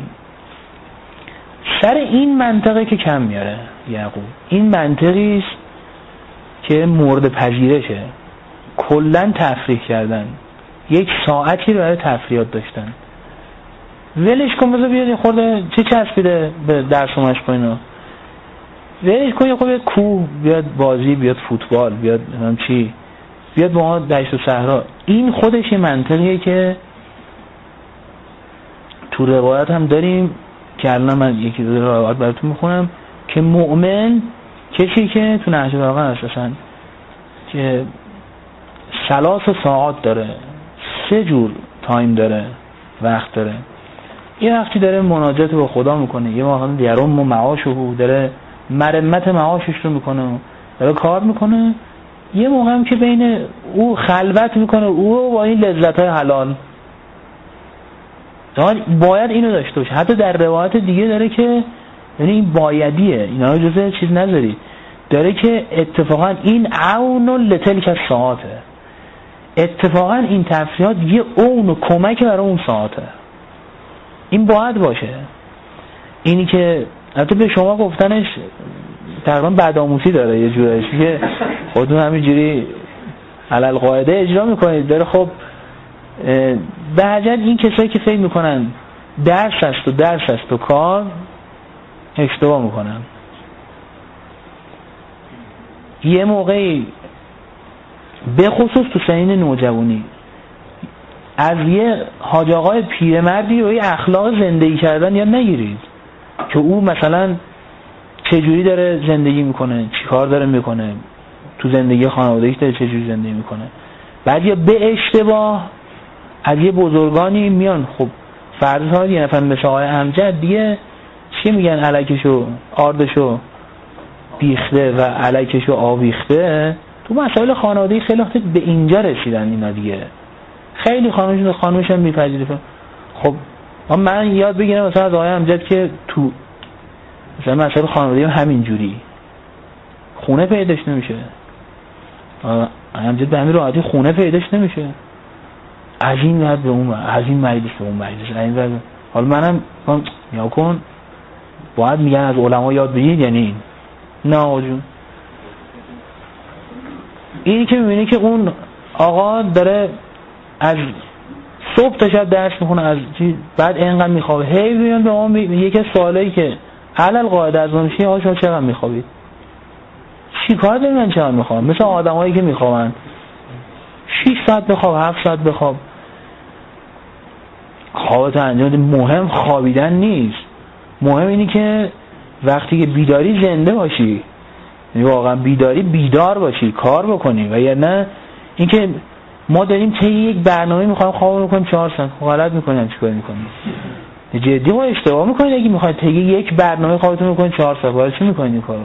سر این منطقه که کم میاره یعقوب، این منطقی است که مورد پذیرشه. کلن تفریح کردن، یک ساعتی برای تفریحات داشتن، ولش کن بذار بیاد یه خورده چه چسبیده به درس و مشق اینا، ولش کن یه خورده کوه، بیاد بازی، بیاد فوتبال، بیاد هم چی، بیاد با ما دشت و صحرا. این خودش یه منطقیه که تو روایت هم داریم که الان من یکی دو روایت براتون میخونم که مؤمن کسی که تو نهج البلاغه اساساً که ثلاث ساعت داره، سه جور تایم داره، وقت داره. یه وقتی داره مناجات با خدا میکنه، یه وقتی دیرم و معاشو داره مرمت معاشش رو میکنه، داره کار میکنه، یه موقع هم که بین او خلوت میکنه او با این لذت‌های حلال. باید اینو داشته باشه. حتی در روایت دیگه داره که یعنی این بایدیه، اینا رو جزء چیز نذاری، داره که اتفاقا این عون لتلک ساعته، اتفاقا این تفریحات یه اون و کمک برای اون ساعته، این باید باشه. اینی که البته به شما گفتنش تقریبا بدآموزی داره یه جورش که خودتون همینجوری علل قاعده اجرا میکنید داره. خب به حجت این کسایی که فکر میکنن درس است و درس است و کار، اشتباه میکنن. یه موقعی به خصوص تو سنین نوجوانی از یه حاج آقای پیرمردی و یه اخلاق زندگی کردن یا نگیرید که او مثلا چجوری داره زندگی میکنه، چی کار داره میکنه، تو زندگی خانوادگیش داره چجوری زندگی میکنه. بعد یا به اشتباه از یه بزرگانی میان، خب فرض ها یه نفر مثل آقای امجد دیگه چی میگن، علکشو آردشو بیخته و علکشو آویخته، تو مسائل خانوادگی خیلی وقت به اینجا رسیدن اینا دیگه. خیلی خانوشون خانوش هم میپذیره. خب من یاد بگیرم مثلا از آقای امجد که تو مثلا مسائل خانوادگی هم همین جوری خونه پیداش نمیشه، آقای امجد به همین راحتی خونه پیداش نمیشه، از این ور به اون ور، از این مجلس به اون مجلس، این ور. حالا منم یا کن باید میگن از علما یاد بگیرید، یعنی این نه آقا جون. اینی که میبینی که اون آقا داره از صبح تا شب درس میخونه، از بعد اینقدر میخوابه، هی بیان به ما یکی سوالایی که علل قاعده از اون میشه، آقا شما چقدر میخوابید، چی کار دارید من چقدر میخوام، مثل آدمایی که میخوابن شش ساعت بخواب، هفت ساعت بخواب، خوابت انجام بده. مهم خوابیدن نیست، مهم اینی که وقتی که بیداری زنده باشی، یعنی واقعا بیداری بیدار باشی، کار بکنی. و یا نه اینکه ما داریم طی یک برنامه میخوایم خواب بکنیم چهار ساعت، غلط میکنیم، چیکار میکنیم؟ جدی ما اشتباه میکنید اگه میخواید طی یک برنامه خوابتون بکنید چهار ساعت، باید چی میکنید این کارو؟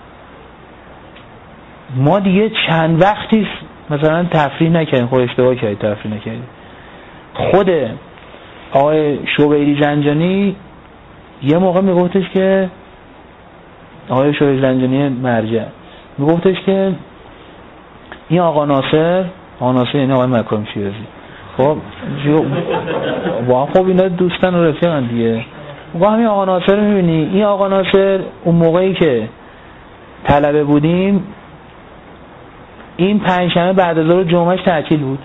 ما دیگه چند وقتی مثلا تفریح نکردیم، خود اشتباه کردید تفریح نکردید. خود آقای شوبیری زنجانی یه موقع میگفتش که آقای شوبیری زنجانی مرجع میگفتش که این آقا ناصر، آقا ناصر یعنی آقای مکارم شیرازی، خب با خب اینا دوستان و رفیقن دیگه. با همین آقا ناصر رو میبینی، این آقا ناصر اون موقعی که طلبه بودیم این پنجشنبه بعد از ظهر جمعهش تعطیل بود،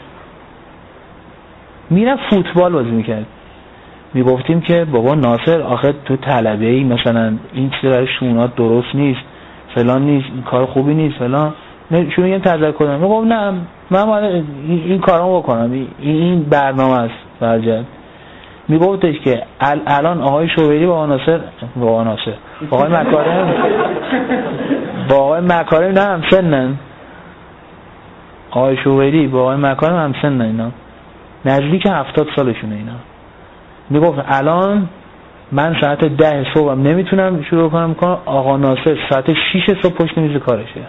میرفت فوتبال بازی میکرد. میگفتیم که بابا ناصر آخه تو طلبه ای مثلا این چیز برای شونات درست نیست فلان نیست، این کار خوبی نیست فلان، نه شما یه تذکر کنم. میگفت نه من باید این, این کارامو بکنم، این, این برنامه است برجد. میگفتش که الان آقای شوبیری با آقای ناصر با آقای ناصر با آقای مکارم با آقای مکارم نه هم سنن، آقای شوبیری با آقای مکارم هم سنن، اینا نزدیک هفتاد سالشونه. اینا میگفت الان من ساعت ده صبحم نمیتونم شروع کنم کنم آقا ناصر ساعت شیش صبح پشت میز کارشه.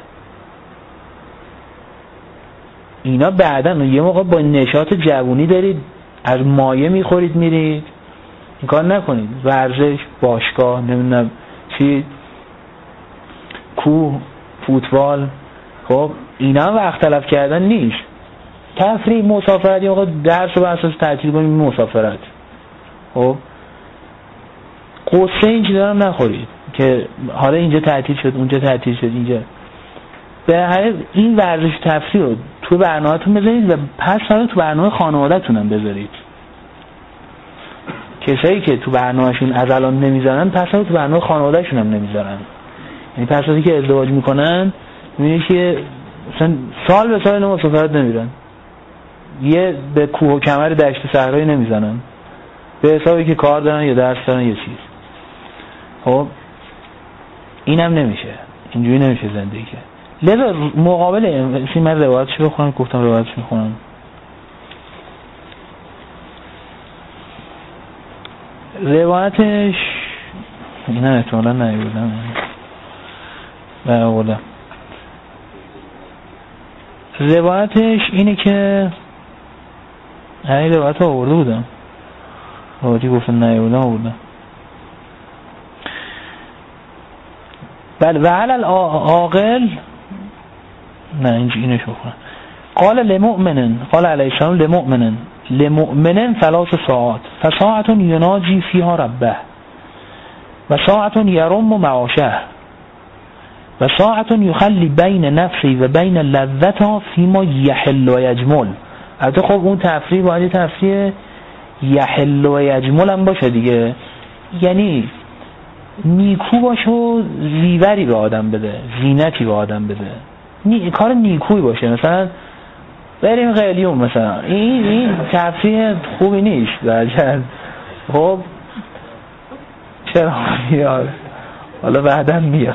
اینا بعدن یه موقع با نشاط جوونی دارید از مایه میخورید میرید، این کار نکنید. ورزش، باشگاه، نمیدونم چی، کوه، فوتبال، خب اینا وقت تلف کردن نیست. تفریح، مسافرت، یه موقع درس رو بر اساس تعطیل کنید مسافرت. خب قصه این چیزا رو نخورید که حالا اینجا تعطیل شد اونجا تعطیل شد اینجا. به هر این ورزش تفریح رو تو برنامه‌تون بذارید و پس حالا تو برنامه خانواده‌تون هم بذارید. کسایی که تو برنامه‌شون از الان نمیذارن پس حالا تو برنامه خانواده‌شون هم نمیذارن. یعنی پس وقتی که ازدواج میکنن میبینید که مثلا سال به سال اینا مسافرت نمیرن، یه به کوه و کمر دشت صحرایی نمیزنن به حسابی که کار دارن یا درس دارن یه چیز. خب اینم نمیشه، اینجوری نمیشه زندگی کرد. لذا مقابل این من روایتش بخونم، گفتم روایتش میخونم. روایتش این هم احتمالا نایبودم نایبودم روایتش اینه که این روایت رو آورده بودم، روایتی گفتم نایبودم آوردم. بله و علل عاقل نه اینجا اینش بخونم. قال لمؤمن قال علیه السلام لمؤمن لمؤمن ثلاث ساعات فساعت یناجی فیها ربه و ساعت یرم معاشه و ساعت یخلی بین نفسی و بین لذتها فیما یحل و یجمل. البته خب اون تفریح باید تفریح یحل و یجمل هم باشه دیگه، یعنی نیکو باشه و زیوری به آدم بده، زینتی به آدم بده، نی... کار نیکوی باشه. مثلا بریم قلیون مثلا، این این تفریح خوبی نیست درجه. خب چرا میاد حالا بعدم میاد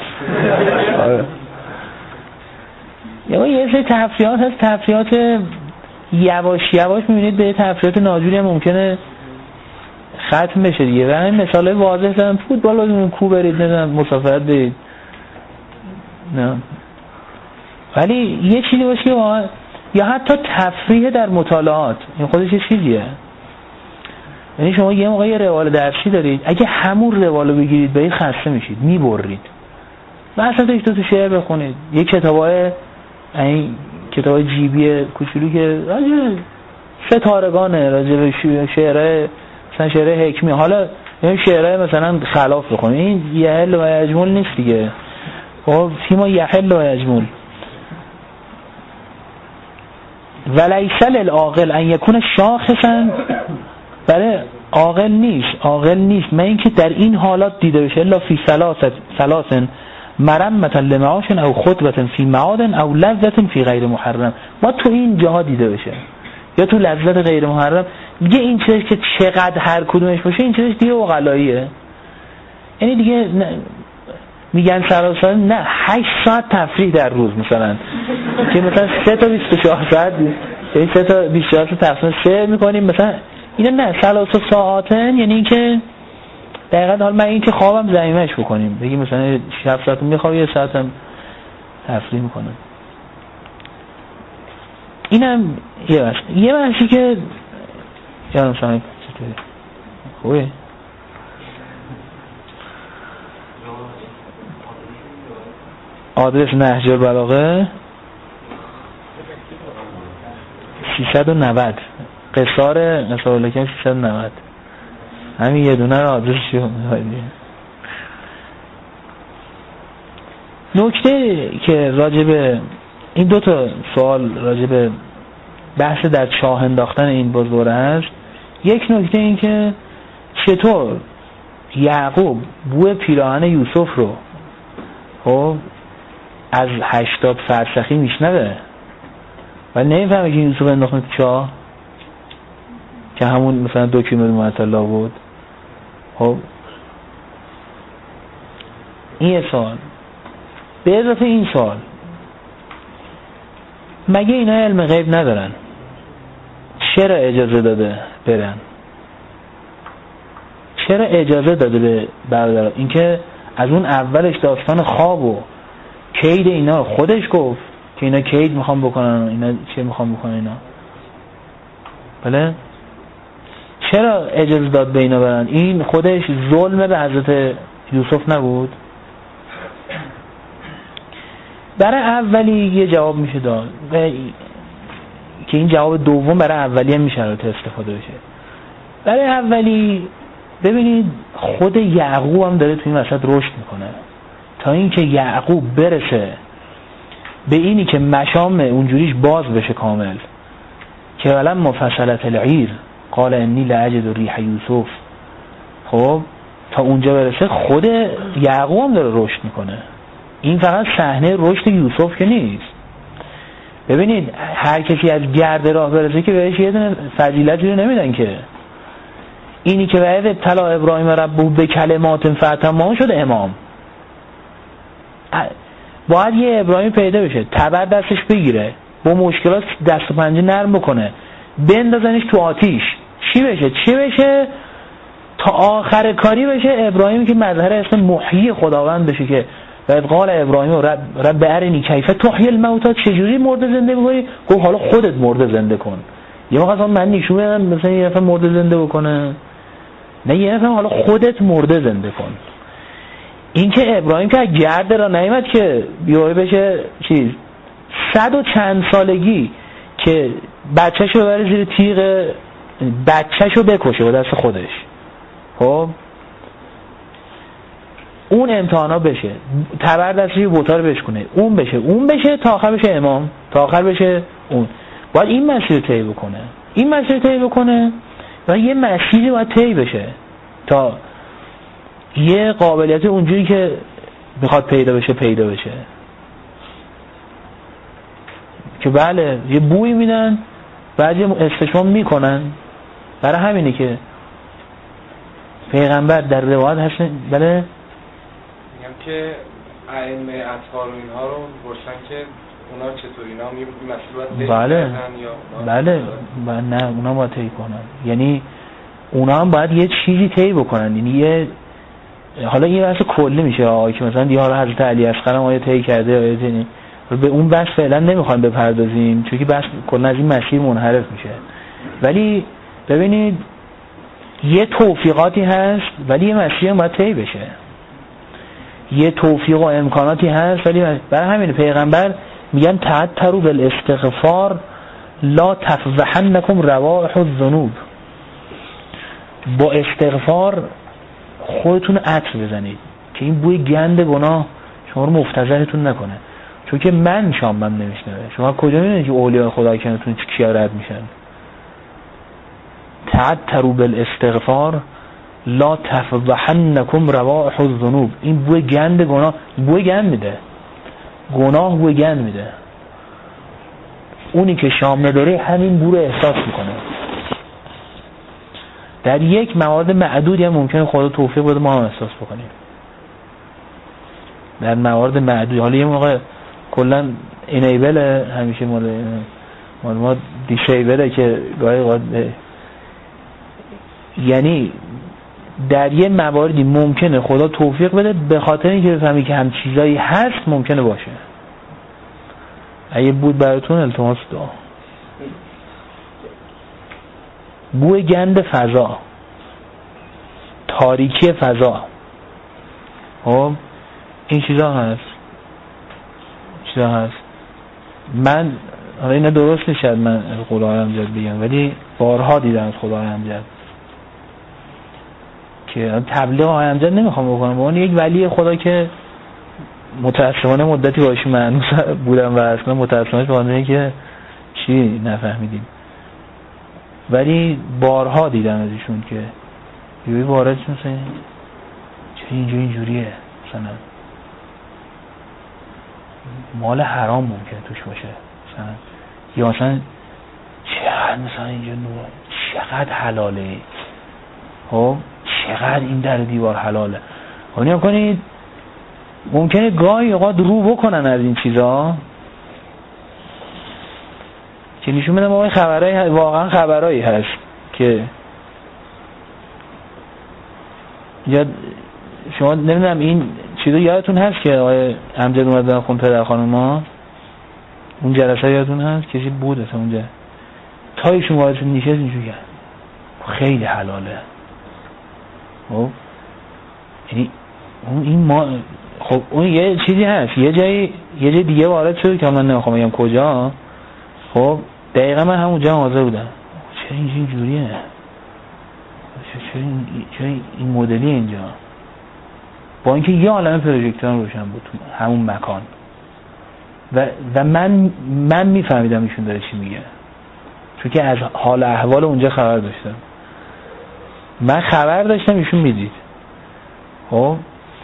یا یه سری تفریحات هست، تفریحات یواش یواش میبینید به تفریحات ناجوری هم ممکنه ختم بشه دیگه. و همین مثال واضح زدن، فوتبال بازی کو برید، نه مسافرت برید، نه. ولی یه چیزی باشه یا حتی تفریح در مطالعات، این خودش یه چیزیه. یعنی شما یه موقع یه روال درسی دارید، اگه همون روالو بگیرید به این خسته میشید، میبرید. مثلا یک دو تا شعر بخونید، یه کتابای این کتابای جیبی کوچولو که راجع ستارگانه، راجع به شعرهای مثلا شعرهای حکمی، حالا این شعرهای مثلا خلاف بخونید، این یحل و یجمل نیست دیگه. خب فیما یحل و یجمل ولیس للعاقل ان یکون شاخصا، برای عاقل نیست، عاقل نیست من اینکه در این حالات دیده بشه الا فی ثلاثه ثلاثن مرمتا لمعاش او خطبه فی معاد او لذت فی غیر محرم. ما تو این جاها دیده بشه یا تو لذت غیر محرم دیگه، این چیزی که چقدر هر کدومش باشه این چیزی دیگه عقلاییه. یعنی دیگه میگن سراسر نه هشت ساعت تفریح در روز مثلا که مثلا سه تا بیست و چهار ساعت یعنی سه تا بیست و چهار ساعت تقسیم سه میکنیم مثلا، اینا نه ثلاث ساعتن، یعنی اینکه دقیقاً حال من این که خوابم ضمیمش بکنیم، بگیم مثلا شب ساعت میخوام یه ساعت هم تفریح میکنم. اینم یه بحث. یه بحثی که یادم سامن خوبه آدرس نهج البلاغه سیصد و نود قصار قصار لکن سیصد و نود همین یه دونه رو آدرسش رو می‌خواید. نکته که راجب این دو تا سوال راجب بحث در چاه انداختن این بزرگه هست. یک نکته این که چطور یعقوب بوی پیراهن یوسف رو خب از هشتاد فرسخی میشنوه و نمیفهمه که یوسف انداخته تو چاه که همون مثلا دو کیلومتر معطلا بود. خب این یه سوال. به اضافه این سوال، مگه اینا علم غیب ندارن؟ چرا اجازه داده برن؟ چرا اجازه داده به برادر؟ اینکه از اون اولش داستان خواب و کید اینا خودش گفت که اینا کید میخوام بکنن، اینا چه میخوام بکنن اینا. بله؟ چرا اجازه داد به اینا برن؟ این خودش ظلم به حضرت یوسف نبود؟ برای اولی یه جواب میشه داد که این جواب دوم برای اولی هم میشه استفاده بشه. برای اولی ببینید خود یعقوب هم داره توی این وسط رشد میکنه تا اینکه یعقوب برسه به اینی که مشام اونجوریش باز بشه کامل که ولما مفصلت العیر قال انی لاجد ریح یوسف. خب تا اونجا برسه خود یعقوب هم داره رشد میکنه. این فقط صحنه رشد یوسف که نیست. ببینید هر کسی از گرد راه برسه که بهش یه دونه فضیلتی رو نمیدن که. اینی که بعد ابتلا ابراهیم ربه به کلمات فتما شد امام. باید یه ابراهیم پیدا بشه، تبر دستش بگیره، با مشکلات دست و پنجه نرم بکنه، بندازنش تو آتیش، چی بشه چی بشه تا آخر کاری بشه ابراهیمی که مظهر اسم محیی خداوند بشه که بعد قال ابراهیم رب رب ارنی کیف تحیی الموتى، چجوری مرده زنده می‌کنی؟ گفت حالا خودت مرده زنده کن. یه موقع اصلا من نشون بدم مثلا یه نفر مرده زنده بکنه، نه یه نفر حالا خودت مرده زنده کن. این که ابراهیم که گرد را نیامد که بیای بشه چیز صد و چند سالگی که بچه‌شو ببره زیر تیغ، بچه‌شو بکشه با دست خودش. خب اون امتحانا بشه، تبر دستش بوتا رو بشکنه، اون بشه اون بشه تا آخر بشه امام، تا آخر بشه اون. باید این مسیر طی بکنه، این مسیر طی بکنه و یه مسیری باید طی بشه تا یه قابلیت اونجوری که میخواد پیدا بشه پیدا بشه. که بله یه بوی میدن بعد یه استشمام میکنن. برای همینه که پیغمبر در روایت هست بله میگم که ائمه اطهار و اینها رو گفتن که اونا چطور اینا می مسئولیت بله یا بله بله نه اونا باید طی کنن، یعنی اونا هم باید یه چیزی طی بکنن. یعنی یه حالا این بحث کلی میشه آقا که مثلا دیگه حالا حضرت علی اصغر هم آیه طی کرده آیه طی، به اون بحث فعلا نمیخوایم بپردازیم چون که بحث کلا از این مسیر منحرف میشه. ولی ببینید یه توفیقاتی هست ولی یه مسیر هم باید طی بشه، یه توفیق و امکاناتی هست ولی برای همین پیغمبر میگن تعتروا بالاستغفار لا تفضحنکم روائح الذنوب. با استغفار خودتون عطر بزنید که این بوی گند گناه شما رو مفتضحتون نکنه، چون که من شامم نمیشنوه. شما کجا میدونید که اولیاء خدا کنتون کیا رد میشن؟ تعتروا بالاستغفار لا تفضحنکم روائح الذنوب. این بوی گند گناه بوی گند میده، گناه بوی گند میده. اونی که شام نداره همین بو رو احساس میکنه. در یک موارد معدودی هم ممکنه خدا توفیق بده ما هم احساس بکنیم، در موارد معدود. حالا یه موقع کلا اینیبل همیشه مال مال ما دیشیبله که گاهی اوقات یعنی در یه مواردی ممکنه خدا توفیق بده به خاطر اینکه بفهمی که هم چیزایی هست ممکنه باشه. اگه بود براتون التماس دعا. بوی گند فضا تاریکی فضا. خب این چیزا هست چیزا هست من حالا اینا درست نشد من خدای امجد بگم، ولی بارها دیدم از خدای امجد که تبلیغ آقای امجد نمیخوام بکنم، اون یک ولی خدا که متاسفانه مدتی باشی معنوس بودم و اصلا متاسفانه بانه که چی نفهمیدیم، ولی بارها دیدم از ایشون که یوی وارد شون مثلا چه اینجوری اینجوریه، مثلا مال حرام ممکنه توش باشه مثلا، یا مثلا چقدر مثلا اینجا نور چقدر حلاله، خب چقدر این در دیوار حلاله. خب نیا کنید ممکنه گاهی اوقات رو بکنن از این چیزا که نشون بدم آقای خبرایی واقعا خبرایی هست که یا شما نمیدونم این چیزو یادتون هست که آقای امجد اومدن خون پدر خانوما اون جلسه یادتون هست کسی بود اصلا اونجا تا ایشون وارد نشست اینجوری خیلی حلاله. خب یعنی اون این ما خب اون یه چیزی هست یه جایی یه جای دیگه وارد شد که من نمیخوام بگم کجا، خب دقیقا من همونجا حاضر بودم چرا این جوریه، چرا این, چرا این مدلی اینجا، با اینکه یه عالمه پروژکتور روشن بود همون مکان و و من من میفهمیدم ایشون داره چی میگه چون که از حال احوال اونجا خبر داشتم، من خبر داشتم ایشون میدید. خب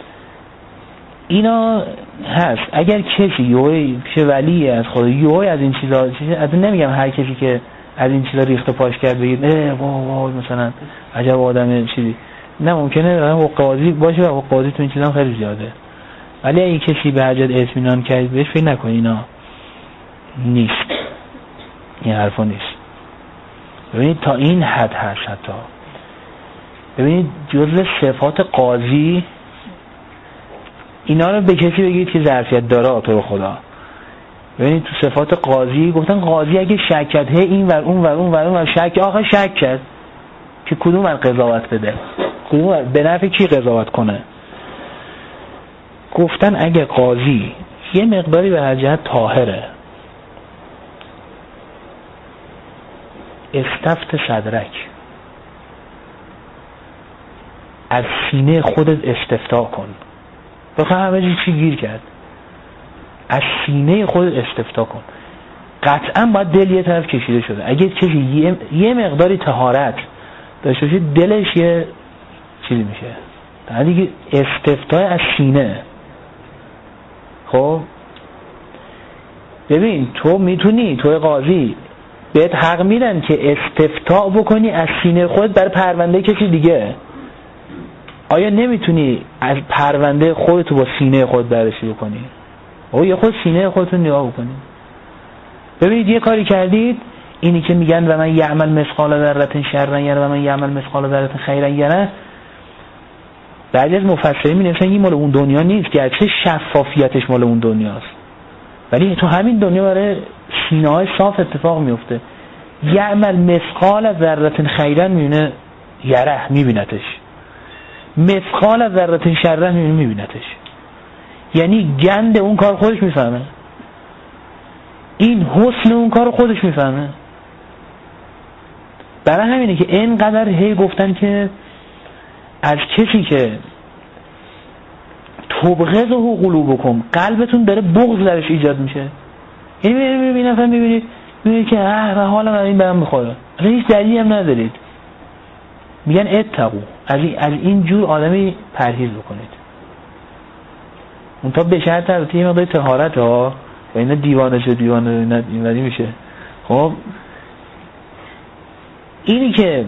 اینا هست اگر کسی یوی پیش ولی از خدا یوی از این چیزا از نمیگم هر کسی که از این چیزا ریخت و پاش کرد بگید اه وای وای مثلا عجب آدم چیزی، نه ممکنه آدم قاضی باشه و قاضی تو این چیزا خیلی زیاده، ولی اگه کسی به حجت اطمینان کرد بهش فکر نکن اینا نیست، این حرفا نیست. ببینید تا این حد هست حتی ببینید جزء صفات قاضی اینا رو به کسی بگید که ظرفیت داره تو رو خدا. ببینید تو صفات قاضی گفتن قاضی اگه شک کرد هی این ور اون ور اون ور اون ور شک آخه شک کرد که کدوم ور قضاوت بده، کدوم ور به نفع کی قضاوت کنه. گفتن اگه قاضی یه مقداری به هر جهت طاهره استفت صدرک از سینه خودت استفتاء کن، بخواه همه چی گیر کرد از سینه خودت استفتاء کن. قطعا باید دل یه طرف کشیده شده، اگه کسی یه, یه مقداری طهارت داشته باشه دلش یه چیزی میشه، در دیگه استفتاء از سینه. خب ببین تو میتونی توی قاضی بهت حق میدن که استفتاء بکنی از سینه خودت برای پرونده کسی دیگه، آیا نمیتونی از پرونده خودت با سینه خود بررسی بکنی؟ او یه خود سینه خودتون نگاه بکنی. ببینید یه کاری کردید اینی که میگن و من یعمل مثقال ذره شرا یره و من یعمل مثقال ذره خیرا یره، بعضی از مفسرین می‌نویسن این مال اون دنیا نیست که چه شفافیتش مال اون دنیاست، ولی تو همین دنیا برای سینه‌های صاف اتفاق میفته. یعمل مثقال ذره خیرا میونه یره میبینتش، مثقال ذره شرا میبینتش، یعنی گند اون کار خودش میفهمه، این حسن اون کار خودش میفهمه. برای همینه که اینقدر هی گفتن که از کسی که تبغضه قلوبکم قلبتون داره بغض درش ایجاد میشه، یعنی میبینید این نفر میبینید میبینید که اه و حالا من این برم میخوره، اصلا هیچ دلیلی هم ندارید، میگن اتقوا از این از این جور آدمی پرهیز بکنید. اون تا به شرط البته یه مقدار طهارت ها و اینا دیوانه شد دیوانه اینا اینوری میشه. خب اینی که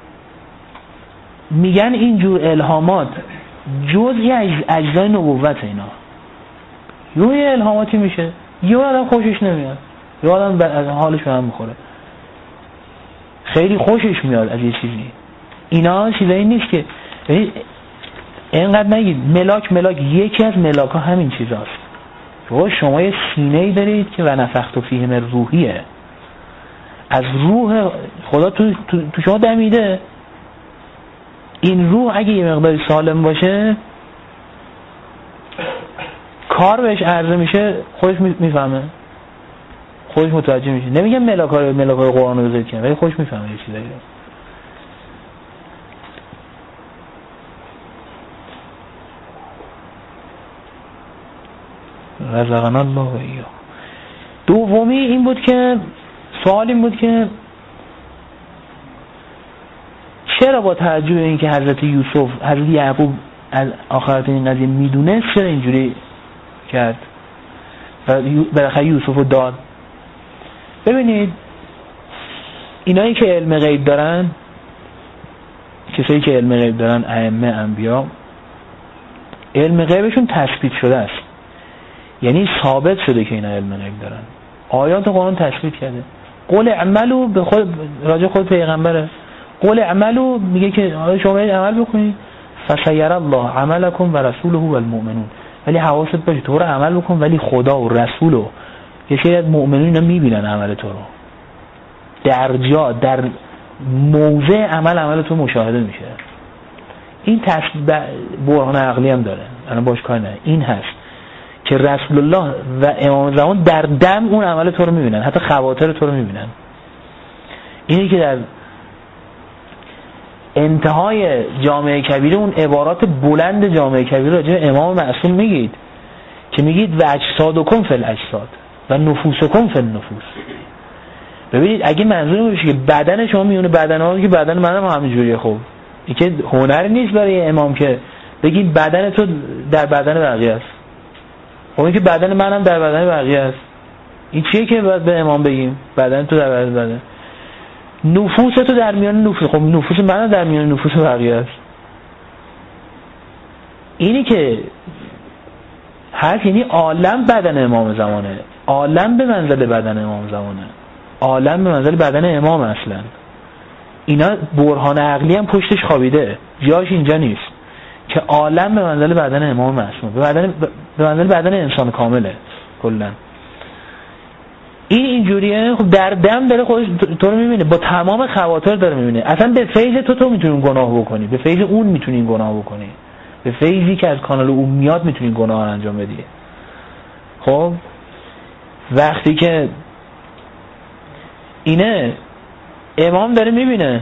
میگن این جور الهامات جزئی از اجزای نبوت اینا، یه الهاماتی میشه یه آدم خوشش نمیاد، یه آدم از حالش به هم میخوره، خیلی خوشش میاد از یه چیزی. اینا چیزایی نیست که یعنی اینقدر نگید ملاک ملاک یکی از ملاک ها همین چیزاست. شما شما یه سینه‌ای دارید که و نفخت فیه من روحیه، از روح خدا تو, تو, تو شما دمیده. این روح اگه یه مقداری سالم باشه کار بهش عرضه میشه خودش میفهمه، خودش متوجه میشه. نمیگم ملاکای ملاکای قرآن رو بذارید کنه، ولی خودش میفهمه یه چیزایی رو. رزقنا الله و ایاه. دومی این بود که سوال این بود که چرا با توجه به اینکه حضرت یوسف حضرت یعقوب از آخرت این قضیه میدونه چرا اینجوری کرد و بالاخره یوسف رو داد؟ ببینید اینایی که علم غیب دارن، کسایی که علم غیب دارن، ائمه انبیا، علم غیبشون تثبیت شده است، یعنی ثابت شده که اینا علم غیب دارن. آیات قرآن تثبیت کرده. قول اعملوا به خود راجع خود پیغمبره، قول اعملوا میگه که شما عمل بکنید فسیر الله عملکم و رسوله و المؤمنون، ولی حواست باشه تو رو عمل بکن ولی خدا و رسول و یه سری از مؤمنین اینا میبینن عمل تو رو، در جا در موضع عمل عمل تو مشاهده میشه. این تصدیق برهان عقلی هم داره، انا باش کار نه. این هست که رسول الله و امام زمان در دم اون عمل تو رو میبینن، حتی خواطر تو رو میبینن. اینی که در انتهای جامعه کبیره اون عبارات بلند جامعه کبیره راجع به امام معصوم میگید که میگید و اجسادکم فی الاجساد و نفوسکم فی النفوس. ببینید اگه منظور این باشه که بدن شما میونه بدن ها، که بدن منم همینجوریه، خب این که هنر نیست برای امام که بگید بدن تو در بدن بقیه است. خب این که بدن منم در بدن بقیه است، این چیه که باید به امام بگیم بدن تو در بدن بدن نفوس تو در میان نفوس؟ خب نفوس منم در میان نفوس بقیه است. اینی که هست یعنی عالم بدن امام زمانه، عالم به منزل بدن امام زمانه، عالم به منزل بدن امام اصلا. اینا برهان عقلی هم پشتش خوابیده، جاش اینجا نیست که عالم به منزل بدن امام معصوم، به بدن به منزل بدن انسان کامله کلا. این اینجوریه. خب در دم داره خودش تو رو میبینه، با تمام خواطر داره میبینه. اصلا به فیض تو تو میتونی گناه بکنی، به فیض اون میتونی گناه بکنی، به فیضی که از کانال اون میاد میتونی گناه انجام بدی. خب وقتی که اینه امام داره میبینه،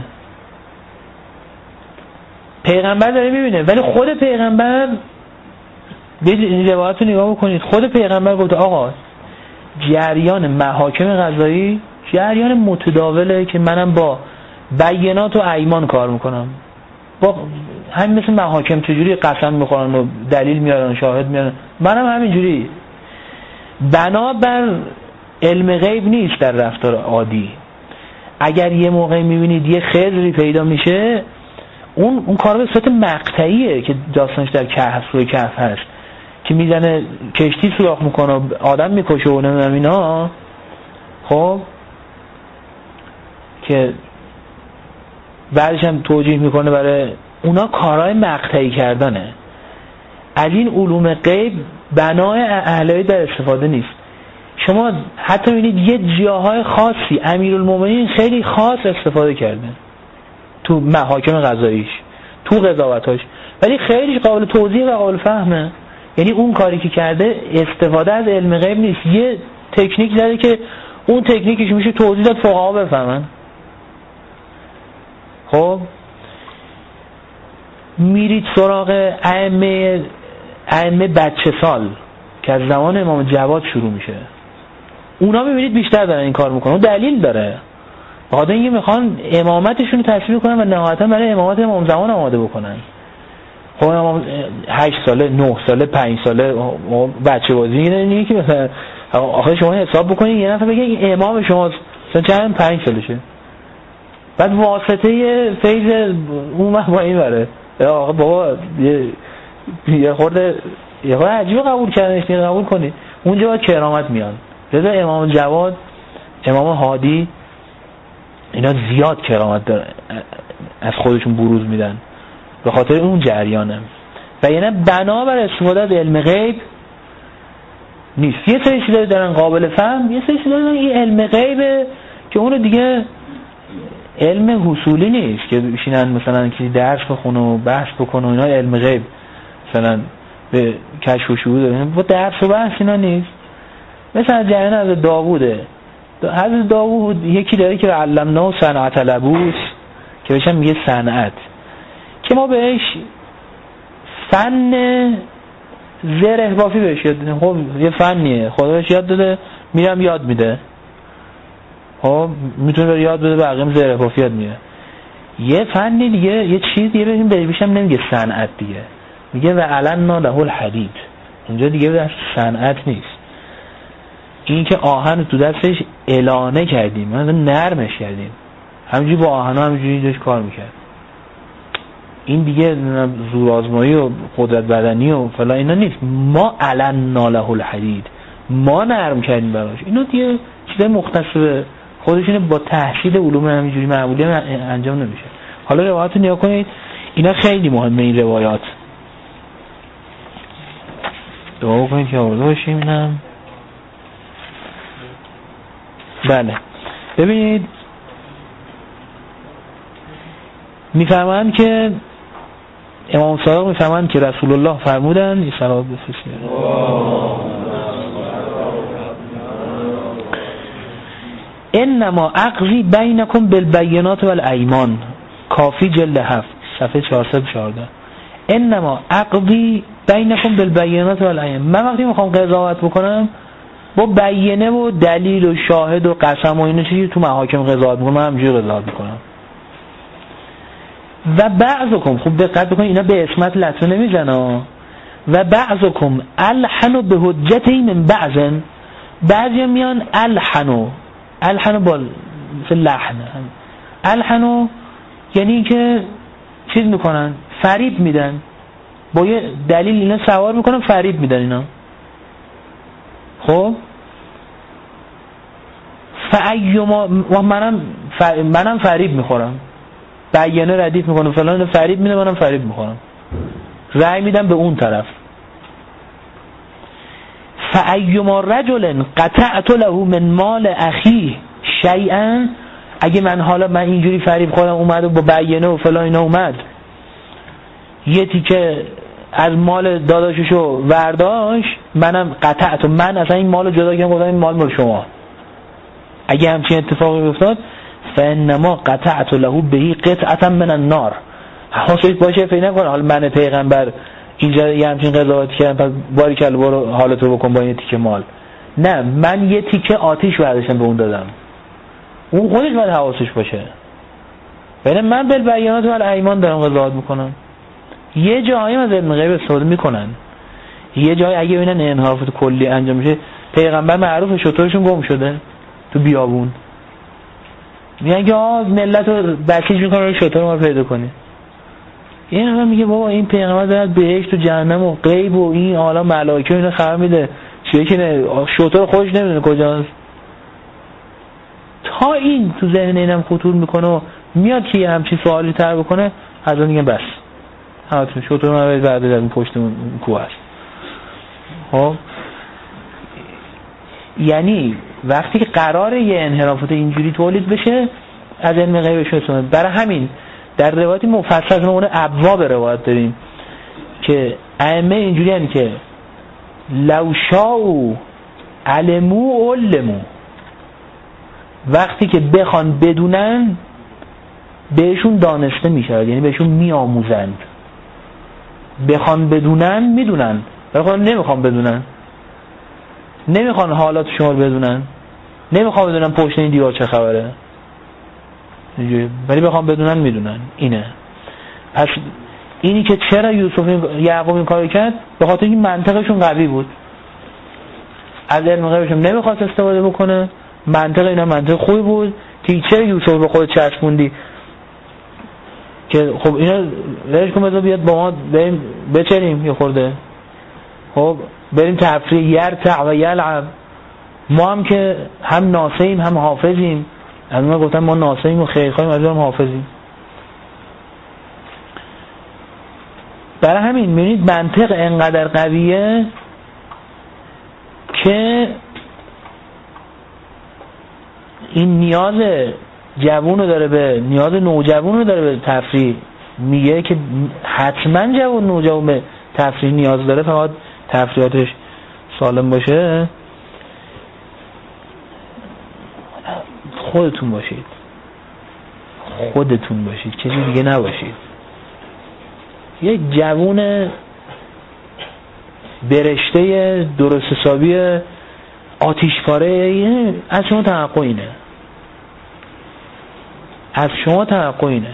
پیغمبر داره میبینه، ولی خود پیغمبر به روایت رو نگاه بکنید، خود پیغمبر گفته آقا جریان محاکم قضایی جریان متداوله که منم با بینات و ایمان کار میکنم، با همین مثل محاکم چجوری قسم میخورن و دلیل میارن شاهد میارن، منم همینجوری. بنابر علم غیب نیست در رفتار عادی. اگر یه موقع میبینید یه خضری پیدا میشه، اون اون کار به صورت مقطعیه که داستانش در کهف روی کهف هست که میزنه کشتی سوراخ میکنه آدم میکشه و نمیدونم اینا. خب که بعدش هم توجیه میکنه برای اونا کارهای مقطعی کردنه. از این علوم غیب بنای اهل در استفاده نیست. شما حتی میبینید یه جاهای خاصی امیرالمومنین خیلی خاص استفاده کرده تو محاکم قضاییش، تو قضاوتاش، ولی خیلی قابل توضیح و قابل فهمه. یعنی اون کاری که کرده استفاده از علم غیب نیست، یه تکنیک داره که اون تکنیکش میشه توضیح داد فقها بفهمن. خب میرید سراغ ائمه ائمه بچه سال که از زمان امام جواد شروع میشه، اونا میبینید بیشتر دارن این کار میکنن، دلیل داره، بخاطر اینکه میخوان امامتشون رو تشریح کنن و نهایتا برای امامت امام زمان آماده بکنن. خب امام هشت ساله، نه ساله، پنج ساله بچه بازی اینه که مثلا آخه شما حساب بکنید یه نفر بگه این امام شماست مثلا چند پنج سالشه، بعد واسطه فیض اون با این بره آقا بابا یه یه خورده یه خورده عجیب قبول کردنش نیست، قبول کنید اونجا باید کرامت میان. لذا امام جواد، امام هادی اینا زیاد کرامت دارن، از خودشون بروز میدن به خاطر اون جریانه. و یعنی بنابر استفاده از علم غیب نیست. یه سری چیزا دارن قابل فهم، یه سری چیزا دارن این علم غیبه که اونو دیگه علم حصولی نیست که بشینن مثلا کسی درس بخونه و بحث بکنه و اینا، علم غیب مثلا به کشف و شهود داره، با درس و بحث اینا نیست. مثلا جریان از داووده، حضرت داوود یکی داره که علمنا صنعت لبوس که بهش میگه صنعت، که ما بهش فن زره بافی بهش یاد دادیم. خب یه فنیه، خدا بهش یاد داده، میرم یاد میده، خب میتونه بره یاد بده، بقیه زره بافی یاد میده. یه فنی دیگه، یه چیز دیگه بهش بهش هم نمیگه صنعت دیگه، میگه و علنا له الحدید. اونجا دیگه به صنعت نیست، این که آهن تو دستش اعلانه کردیم، مثلا نرمش کردیم، همینجوری با آهن ها همینجوری داشت کار میکرد. این دیگه زورآزمایی و قدرت بدنی و فلان اینا نیست. ما علنا له الحدید، ما نرم کردیم براش. اینا دیگه چیزای مختص به خودشونه، با تحصیل علوم همینجوری معمولی انجام نمیشه. حالا روایات رو نگاه کنید، اینا خیلی مهمه این روایات. دعا کنید که آورده باشیم. اینم بله ببینید میفهمند که امام صادق میفهمند که رسول الله فرمودن این صلوات بفرستید انما اقضی بینکم بالبینات والایمان، کافی جلد هفت صفحه چهارصد و چهارده. انما اقضی بینکم بالبینات والایمان، من وقتی میخوام قضاوت بکنم با بیانه و دلیل و شاهد و قسم و اینا چیزی تو محاکم قضاوت میکنم، من همینجوری قضاوت میکنم. و بعضکم، خوب دقت بکنید اینا به اسمت لطمه نمیزنه، و بعضکم الحنو به حجتی من بعضن، بعضی میان الحنو الحنو با مثل لحن، الحنو یعنی که چیز میکنن، فریب میدن، با یه دلیل اینا سوار میکنن فریب میدن اینا. خب فایما و منم ف... منم فریب میخورم، بیانه ردیف میکنم فلان فریب میده، منم فریب میخورم، رأی میدم به اون طرف. فایما رجل قطعت له من مال اخیه شیئا، اگه من حالا من اینجوری فریب خورم اومد و با بیانه و فلان اینا اومد یه تیکه از مال داداششو ورداش، منم قطعت و من اصلا این مالو جدا کردم گفتم این مال مال شما، اگه همچین اتفاقی افتاد فانما قطعت له به قطعه من النار، حاصل باشه فکر نکن حالا من پیغمبر اینجا یه همچین قضاوتی کردم پس باریکلا برو حالتو بکن با این تیکه مال. نه، من یه تیکه آتیش برداشتم به اون دادم، اون خودش باید حواسش باشه. ببین من بالبیانات والایمان دارم قضاوت میکنم، یه جایی از علم غیب استفاده میکنن، یه جایی اگه ببینن انحرافات کلی انجام میشه، پیغمبر معروف شطورشون گم شده تو بیابون، میگن که آه ملت رو بسیج میکنن شطور ما پیدا کنی. این هم میگه بابا این پیغمبر داره بهشت و جهنم و غیب و این عالم ملائکه اینا خبر میده، چیه که شطور خودش نمیدونه کجاست. تا این تو ذهن اینم خطور میکنه و میاد که همچین سوالی تر بکنه، از اون میگن بس همتون شطور ما باید بعد از این پشت اون کوه هست. خب یعنی وقتی که قراره یه انحرافات اینجوری تولید بشه از علم غیبش میسونه. برای همین در روایتی مفصل نمونه ابواب روایت داریم که ائمه اینجوری هستن که لو شاء علمو علمو، وقتی که بخوان بدونن بهشون دانسته میشود، یعنی بهشون میآموزند. بخوان بدونن میدونن، ولی خب نمیخوان بدونن، نمیخوان حالات شما رو بدونن، نمیخوان بدونن پشت این دیوار چه خبره، ولی بخوام بدونن میدونن. اینه پس اینی که چرا یوسف یعقوب این کارو کرد، به خاطر اینکه منطقشون قوی بود، از علم غیبشون نمیخواست استفاده بکنه، منطق اینا منطق خوبی بود که چرا یوسف به خود چسبوندی که خب اینا رش کن بذار بیاد با ما بریم بچریم یه خورده، خب بریم تفریح یرتع و یلعب، ما هم که هم ناسیم هم حافظیم، از ما گفتن ما ناسیم و خیرخواهیم از هم حافظیم. برای همین میبینید منطق انقدر قویه که این نیاز جوونو داره به نیاز نوجوونو داره به تفریح، میگه که حتما جوون نوجوان به تفریح نیاز داره، فقط تفریحاتش سالم باشه. خودتون باشید، خودتون باشید، کسی دیگه نباشید. یک جوون برشته درست حسابی آتیشپاره از شما توقع اینه، از شما توقع اینه.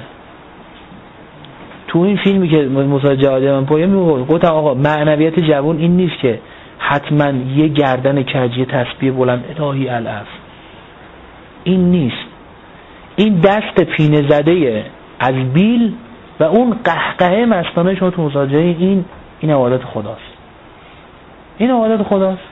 تو این فیلمی که موسی جوادی من پویم میگه گفتم آقا معنویت جوان این نیست که حتما یه گردن کجی تسبیح بلند الهی العف، این نیست. این دست پینه زده از بیل و اون قهقهه مستانه شما تو مساجده، این این عبادت خداست، این عبادت خداست.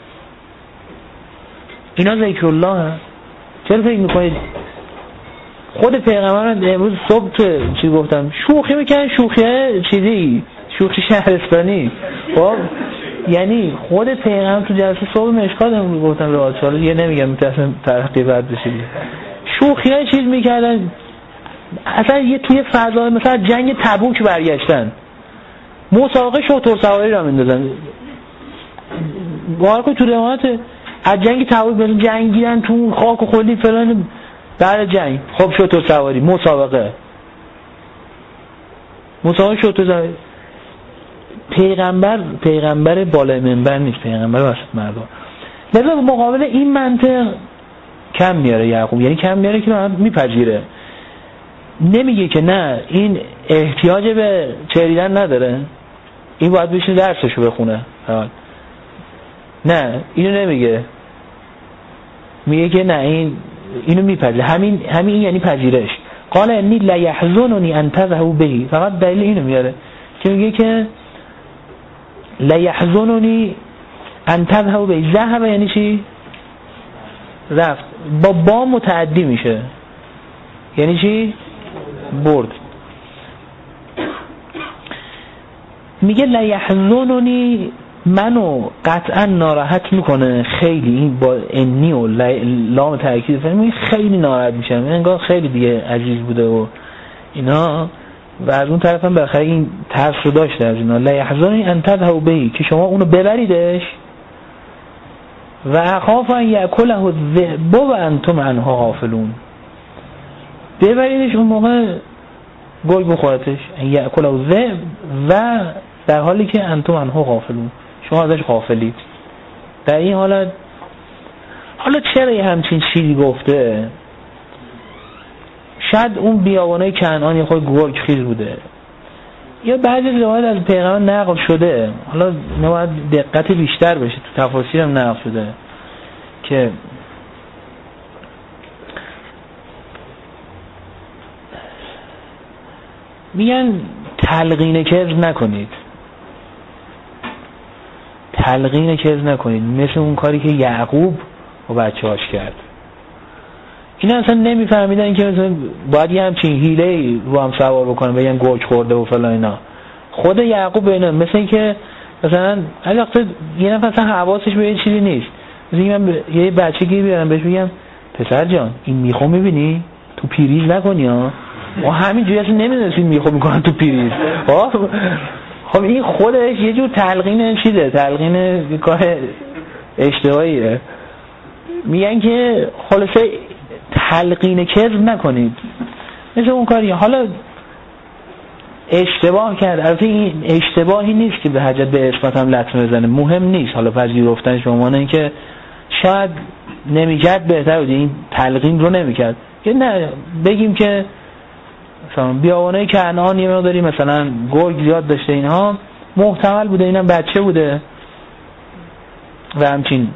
اینا ذکر الله هست. چرا فکر میکنید خود پیغمبر امروز صبح چی گفتم شوخی میکنن، شوخیه چیزی شوخی شهرستانی، خب یعنی خود پیغمبر تو جلسه صبح مشکات امروز گفتم روایت شاله یه نمیگم میتونم ترقی بد بشید، شوخی های چیز میکردن اصلا یه توی فضا مثلا جنگ تبوک برگشتن مسابقه شتر سواری را میندازن، بار که تو روایت از جنگ تبوک برن جنگیدن تو خاک و خلی فلان، بعد جنگ خب شتر سواری مسابقه مسابقه شتر سواری. پیغمبر پیغمبر بالای منبر نیست، پیغمبر وسط مردم. لذا مقابل این منطق کم میاره یعقوب، یعنی کم میاره که میپذیره، نمیگه که نه این احتیاج به چریدن نداره، این باید بشینه درسشو بخونه، نه اینو نمیگه، میگه که نه این اینو میپذیره، همین همین یعنی پذیرش. قال انی لا یحزننی ان تذهبوا به، فقط دلیل اینو میاره که میگه که لا یحزننی ان تذهبوا به، ذهب یعنی چی؟ رفت، با با متعدی میشه یعنی چی؟ برد. میگه لا یحزننی منو قطعا ناراحت میکنه خیلی، این با انی و لام تاکید فهمی خیلی ناراحت میشم، انگار خیلی دیگه عزیز بوده و اینا، و از اون طرف هم بالاخره این ترس رو داشته از اینا. لا یحزننی ان تذهبوا به، که شما اونو ببریدش، و اخاف ان یاکله الذئب و انتم عنه غافلون، ببریدش اون موقع گل بخورتش، ان یاکله الذئب و در حالی که انتم عنه غافلون، شما ازش غافلید. در این حالت حالا چرا یه همچین چیزی گفته؟ شاید اون بیابانای کنعان یه خود گرگ خیز بوده، یا بعضی روایت از پیغمبر نقل شده، حالا نباید دقت بیشتر بشه، تو تفاسیر هم نقل شده که میگن تلقین کذب نکنید، تلقین کذب نکنید، مثل اون کاری که یعقوب و بچه‌هاش کرد. اینا اصلا نمیفهمیدن که مثلا باید یه همچین حیله رو هم سوار بکنن بگن گرگ خورده و فلان اینا. خود یعقوب اینا مثل این که مثلا هر وقت یه نفر اصلا حواسش به یه چیزی نیست، مثلا من یه بچه گیر بیارم بهش بگم پسر جان این میخو میبینی تو پیریز نکنی ها، و همینجوری اصلا نمیدونست این میخو میکنن تو پیریز. خب این خودش یه جور تلقین چیزه، تلقین کار اشتباهیه. میگن که خلاصه تلقین کذب نکنید، مثل اون کاریه. حالا اشتباه کرد، البته این اشتباهی نیست که به حجت به اثبات هم لطمه بزنه، مهم نیست. حالا پذیرفتن شما نه اینکه شاید نمیکرد بهتر بود، این تلقین رو نمیکرد، که نه بگیم که مثلا بیابانای کنعان یه مقداری مثلا گرگ زیاد داشته، اینها محتمل بوده اینم بچه بوده و همچین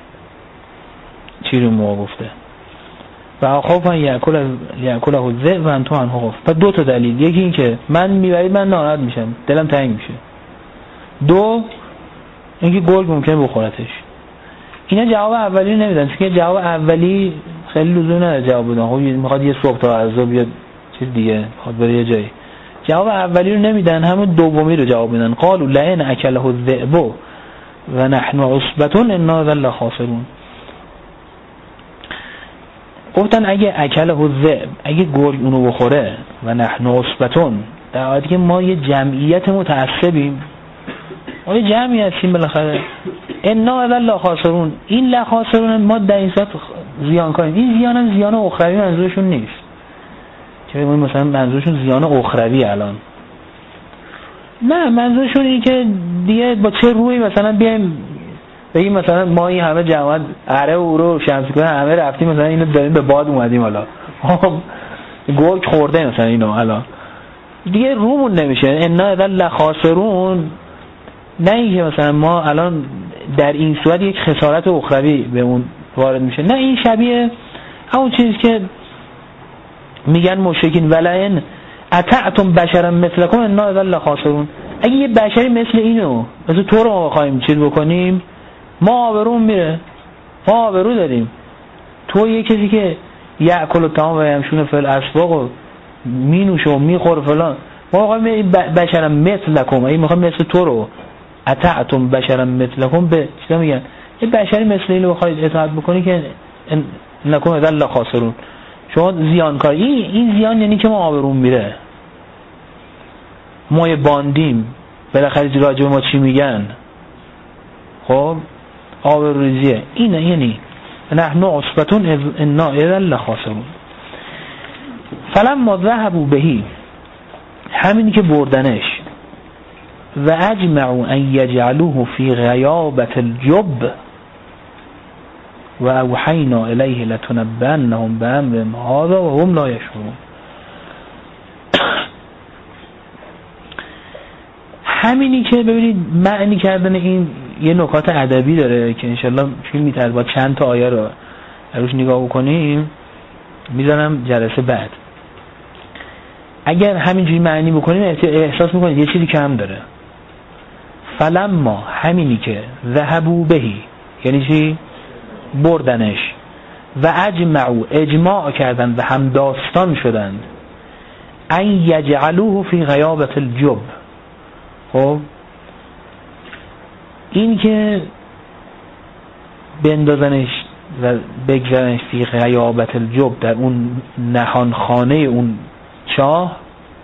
چی رو موقع گفته و آخوفن یأکله الذئب و انتم عنه غافلون. پس دو تا دلیل، یکی این که من میبرید من ناراحت میشم، دلم تنگ میشه، دو اینکه گرگ ممکنه بخورتش. اینا جواب اولی رو نمیدن، چون جواب اولی خیلی لزوم نداره جواب بدن، خب میخواد یه صبح تا عرضا بیاد چیز دیگه، میخواد بره یه جایی. جواب اولی رو نمیدن، همون دومی رو جواب میدن. قالوا لئن اکله الذئب و نحن عصبة انا ذل خاسرون. گفتن اگه اکل الذئب، اگه گرگ اونو بخوره و نحن عصبتون، در حالی که ما یه جمعیت متعصبیم، ما یه جمعی هستیم بالاخره، انا اذا لخاسرون، این لخاسرون ما در این صورت زیان کنیم. این زیان هم زیان اخروی منظورشون نیست، که مثلا منظورشون زیان اخروی الان نه، منظورشون اینه که دیگه با چه روی مثلا بیایم بگیم مثلا ما این همه جماعت اره او رو شمسی کنه همه رفتیم مثلا اینو داریم به باد اومدیم، حالا گرگ خورده مثلا اینو، حالا دیگه رومون نمیشه. انا اذا لخاسرون، نه اینکه مثلا ما الان در این صورت یک خسارت اخروی به اون وارد میشه، نه، این شبیه همون چیزی که میگن مشرکین ولئن اطعتم بشرا مثلکم انا اذا لخاسرون، اگه یه بشری مثل اینو مثل تو رو ما بخوایم چیز بکنیم ما آبروم میره، ما آبرو داریم. تو یه کسی که یأکل الطعام و یمشون فی الاسواق و مینوشه و میخوره فلان، ما بخوایم بشرا مثلکم، اگه میخوایم مثل تو رو اطعتم بشرا مثلکم، به چیزا میگن یه بشری مثل اینو بخواید اطاعت بکنی که نکن اذا لخاسرون، شما زیانکار. این این زیان یعنی که ما آبروم میره، ما یه باندیم، بالاخره راجع به ما چی میگن، خب آبروریزیه. اینه یعنی نحن عصبتون انا اذا لخاسرون. فلما ذهبوا بهی، همینی که بردنش، و اجمعوا ان یجعلوه فی غیابت الجب و اوحینا الیه لتنبئنهم بامرهم هذا و هم لا یشعرون. همینی که ببینید معنی کردن این یه نکات ادبی داره که انشالله فیلم میتر با چند تا آیه رو روش نگاه بکنیم، میذارم جلسه بعد. اگر همینجوری معنی بکنیم احساس میکنید یه چیزی کم داره. فلما، همینی که ذهبوا بهی یعنی چی؟ بردنش، و اجمعوا، اجماع کردن و هم داستان شدند، ان یجعلوه فی غیابت الجب، خب این که بندازنش و بگذارنش فی غیابت الجب، در اون نهان خانه اون چاه،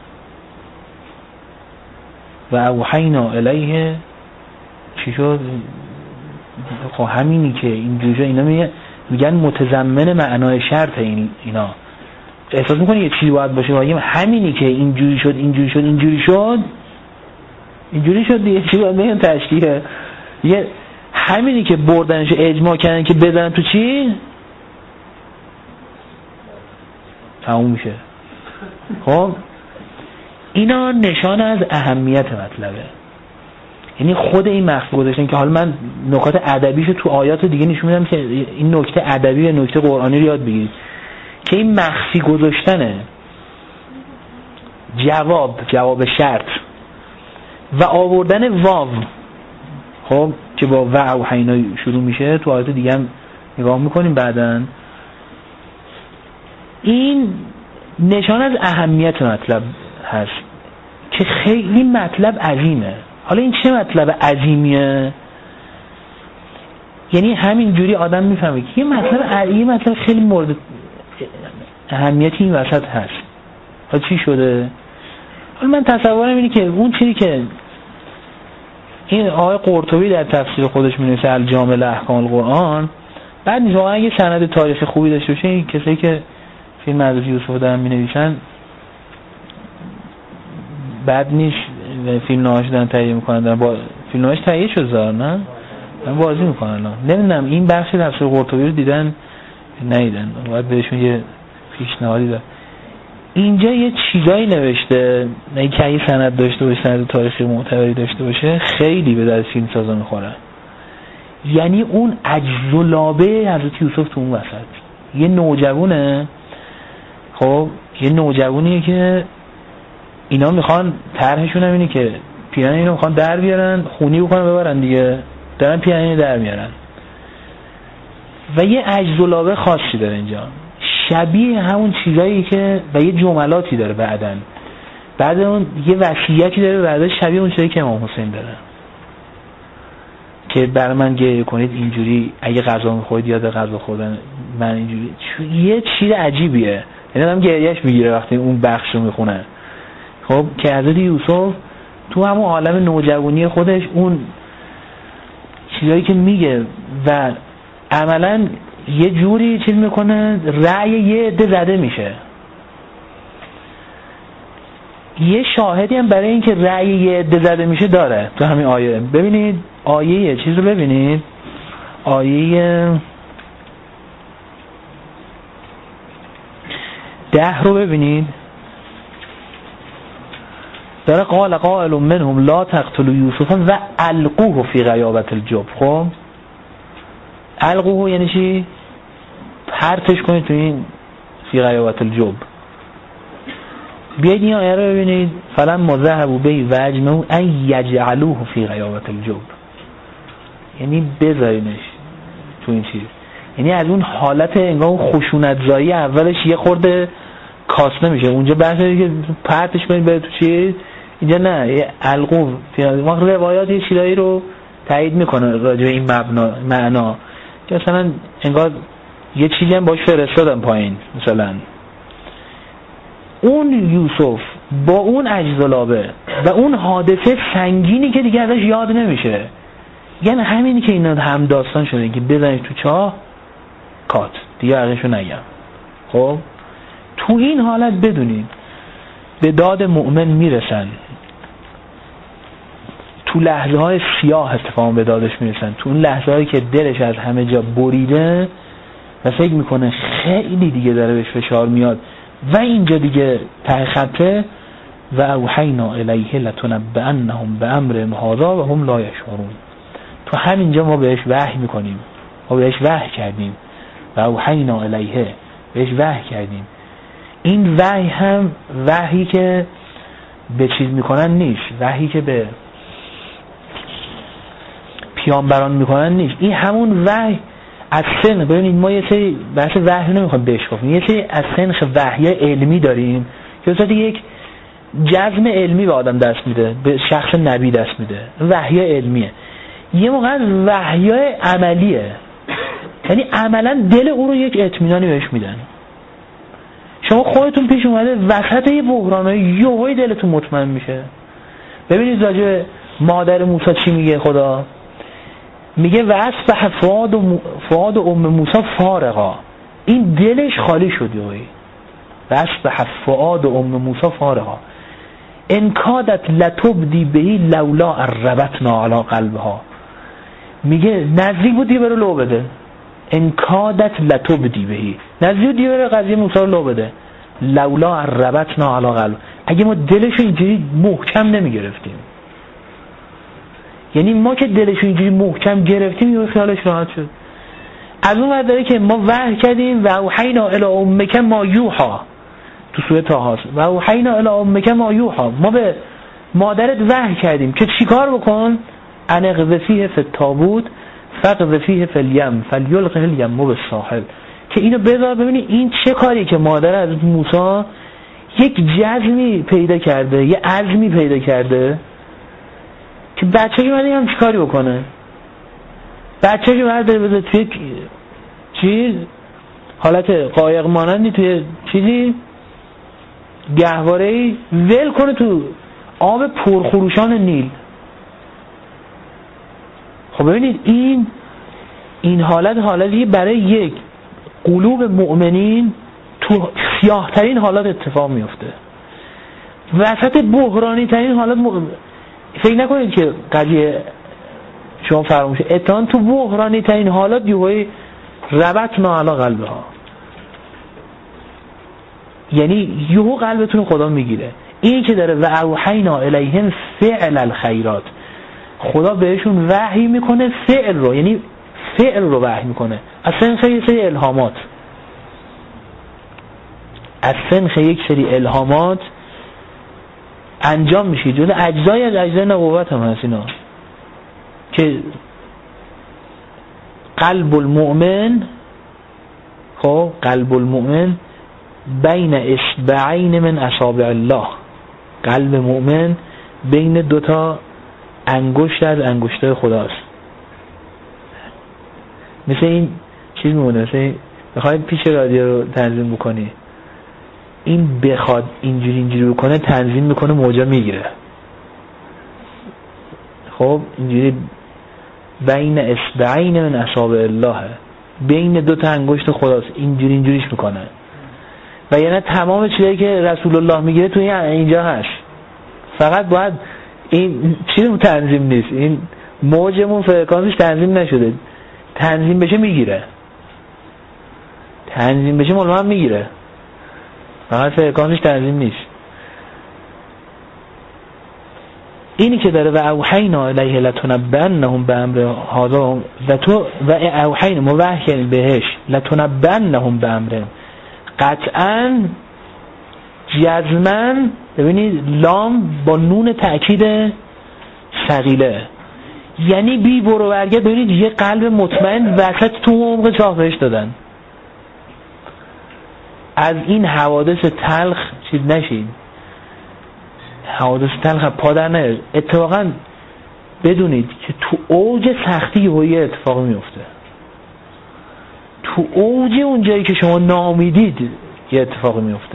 و اوحینا الیه، چی شد؟ خب همینی که اینجوری شد، اینا میگن متضمن معنای شرط این اینا. احساس میکنی یه چیزی باید باشه، بگیم همینی که اینجوری شد اینجوری شد اینجوری شد اینجوری شد دیگه، چی باید بگیم تشریحه یه همینی که بردنش اجماع کردن که بزنن تو چی تموم میشه. خب اینا نشان از اهمیت مطلبه، یعنی خود این مخفی گذاشتن که حالا من نکات ادبیشو تو آیات دیگه نشون میدم که این نکته ادبی و نکته قرآنی رو یاد بگیرید که این مخفی گذاشتنه جواب جواب شرط و آوردن واو، خب که با و اوحینا شروع میشه، تو آیات دیگه هم نگاه میکنیم بعدن. این نشان از اهمیت مطلب هست که خیلی مطلب عظیمه. حالا این چه مطلب عظیمیه؟ یعنی همین جوری آدم میفهمه که یه مطلب یه مطلب خیلی مورد اهمیتی این وسط هست. حالا چی شده؟ حالا من تصورم اینه که اون چیزی که این آقای قرطبی در تفسیر خودش می‌نویسه الجامع لاحکام القرآن، بعد نیست واقعا یه سند تاریخی خوبی داشته باشه، این کسایی که فیلم حضرت یوسف دارن می‌نویسن بعد نیست فیلم نامه‌اش دارن تهیه میکنن، با فیلم نامه‌اش تهیه شد زار نه من بازی میکنن، نمیدونم این بخش تفسیر قرطبی رو دیدن ندیدن، باید بهشون یه پیشنهادی داد. اینجا یه چیزایی نوشته نه که اگه سند داشته باشه، سند تاریخی معتبری داشته باشه، خیلی به درد فیلم سازا میخوره. یعنی اون عجز و لابه حضرت یوسف تو اون وسط، یه نوجوانه، خب یه نوجوانیه که اینا میخوان طرحشون هم اینه که پیرن اینو میخوان در بیارن، خونی بکنن ببرن دیگه، دارن پیرن اینو در میارن و یه عجز و لابه خاصی داره اینجا، شبیه همون چیزایی که و یه جملاتی داره بعدن بعد اون یه وصیتی داره بعد شبیه اون چیزایی که امام حسین داره که برای من گریه کنید اینجوری، اگه غذا میخورید یاد غذا خوردن من اینجوری یه چیز عجیبیه، یعنی آدم گریهش میگیره وقتی اون بخش رو میخونه. خب که حضرت یوسف تو همون عالم نوجوانی خودش اون چیزایی که میگه و عملا یه جوری چیز میکنه رأی یه عده زده میشه. یه شاهدی هم برای اینکه رأی یه عده زده میشه داره تو همین آیه. ببینید آیه چیز رو ببینید، آیه ده رو ببینید، داره قال قائل منهم لا تقتلوا یوسف و القوه فی غیابت الجب. خب القوه یعنی چی؟ پرتش کنید تو این فی غیابت الجب. بیاید این آیه رو ببینید، فلما ذهبوا به و اجمعوا ان یجعلوه فی غیابت الجب، یعنی بذارینش تو این چیز، یعنی از اون حالت انگار خشونت زایی اولش یه خورده کاسته میشه. اونجا بحثه که پرتش کنید بره تو چیز، اینجا نه، یه القو. ما روایات یه چیزایی رو تایید میکنه راجع به این مبنا معنا که مثلا انگار یه چیزی هم باش فرستادن پایین. مثلا اون یوسف با اون عجزالابه و اون حادثه سنگینی که دیگه ازش یاد نمیشه، یعنی همینی که اینا هم داستان شده که بزنید تو چاه کات دیگه عقیشو نگم. خب تو این حالت بدونید به داد مؤمن میرسن، تو لحظه های سیاه اتفاقا به دادش میرسن، تو اون لحظه هایی که دلش از همه جا بریده و فکر میکنه خیلی دیگه داره بهش فشار میاد و اینجا دیگه ته خطه. و اوحینا الیه لتنبئنهم بامرهم هذا و هم لا یشعرون. تو همینجا ما بهش وحی میکنیم، ما بهش وحی کردیم. و اوحینا الیه، بهش وحی کردیم. این وحی هم وحی که به چیز میکنن نیست، وحی که به پیامبران میکنن نیست، این همون وحی از سن. ببینید ما یه سری بحث وحی نمیخوایم بشکافیم، یه سری از سنخ وحی علمی داریم که واسه یک جزم علمی به آدم دست میده، به شخص نبی دست میده، وحی علمیه. یه موقع وحی عملیه، یعنی عملا دل او رو یک اطمینانی بهش میدن. شما خودتون پیش اومده وسط یه بحرانه یهویی دلتون مطمئن میشه. ببینید راجع مادر موسی چی میگه خدا؟ میگه و اصبح فؤاد و فؤاد ام موسی فارغا، این دلش خالی شد یهویی. و اصبح فؤاد ام موسی فارغا ان کادت لتبدی بهی لولا ربطنا علی قلبها. میگه نزدیک بود دیگه بره لو بده، ان کادت لتبدی بهی، نزدیک بود دیگه بره قضیه موسی رو لو بده، لولا ربطنا علی قلب، اگه ما دلش اینجوری محکم نمیگرفتیم. یعنی ما که دلش اینجوری محکم گرفتیم یه خیالش راحت شد. از اون ور داره که ما وحی کردیم و اوحینا الی امک ما یوحا، تو سوره طه هست، و اوحینا الی امک ما یوحا، ما به مادرت وحی کردیم که چیکار بکن؟ ان اقذفیه فی التابوت فاقذفیه فی الیم فلیلقه الیم بالساحل، که اینو بذار. ببینید این چه کاری که مادر از موسی یک جزمی پیدا کرده، یه عزمی پیدا کرده که بچه‌ش اومده هم چیکاری بکنه. بچه‌ش اومده بذاره توی چیز حالت قایق مانندی توی چیزی گهواره‌ای ول کنه تو آب پرخروشان نیل. خب ببینید این این حالت حالتی برای یک قلوب مؤمنین تو سیاه ترین حالات اتفاق میفته، وسط بحرانی ترین حالات. م... فکر نکنید که قضیه شما فراموشه، اتهام تو بحرانی ترین حالات یهویی ربطنا علی قلبها، یعنی یهو قلبتون خدا میگیره. این که داره و اوحینا الیهم فعل الخیرات، خدا بهشون وحی میکنه فعل رو، یعنی فعل رو وحی میکنه. اصلا خیلی سری الهامات، اصلا خیلی یک سری الهامات انجام میشه، جز اجزای از اجزای نبوت هم هست اینا، که قلب المؤمن، خب قلب المؤمن بین اصبعین من اصابع الله، قلب مؤمن بین دوتا انگشت از انگشتای خداست. مثل این چیز میمونه، مثل بخوای پیش رادیو رو تنظیم بکنی، این بخواد اینجوری اینجوری بکنه تنظیم میکنه موجا میگیره. خب اینجوری بین اصبعین من اصابع الله، بین دو تا انگشت خداست، اینجوری اینجوریش میکنه. و یعنی تمام چیزایی که رسول الله میگیره تو اینجا هست، فقط باید این چیزمون تنظیم نیست، این موجمون فرکانسش تنظیم نشده، تنظیم بشه میگیره، تنظیم بشه مال هم میگیره، فقط فرکانسش تنظیم نیست. اینی که داره و اوحینا الیه لتنبئنهم بامر هذا و تو و اوحینا موحی بهش لتنبئنهم بامر، قطعا جزماً ببینید لام با نون تأکید ثقیله، یعنی بی برو برگرد. ببینید یه قلب مطمئن وسط تو عمق چاه بهش دادن. از این حوادث تلخ چیز نشید، حوادث تلخ پا در نیاد. اتفاقا بدونید که تو اوج سختی یه اتفاق میفته، تو اوج اون جایی که شما ناامیدید یه اتفاق میفته.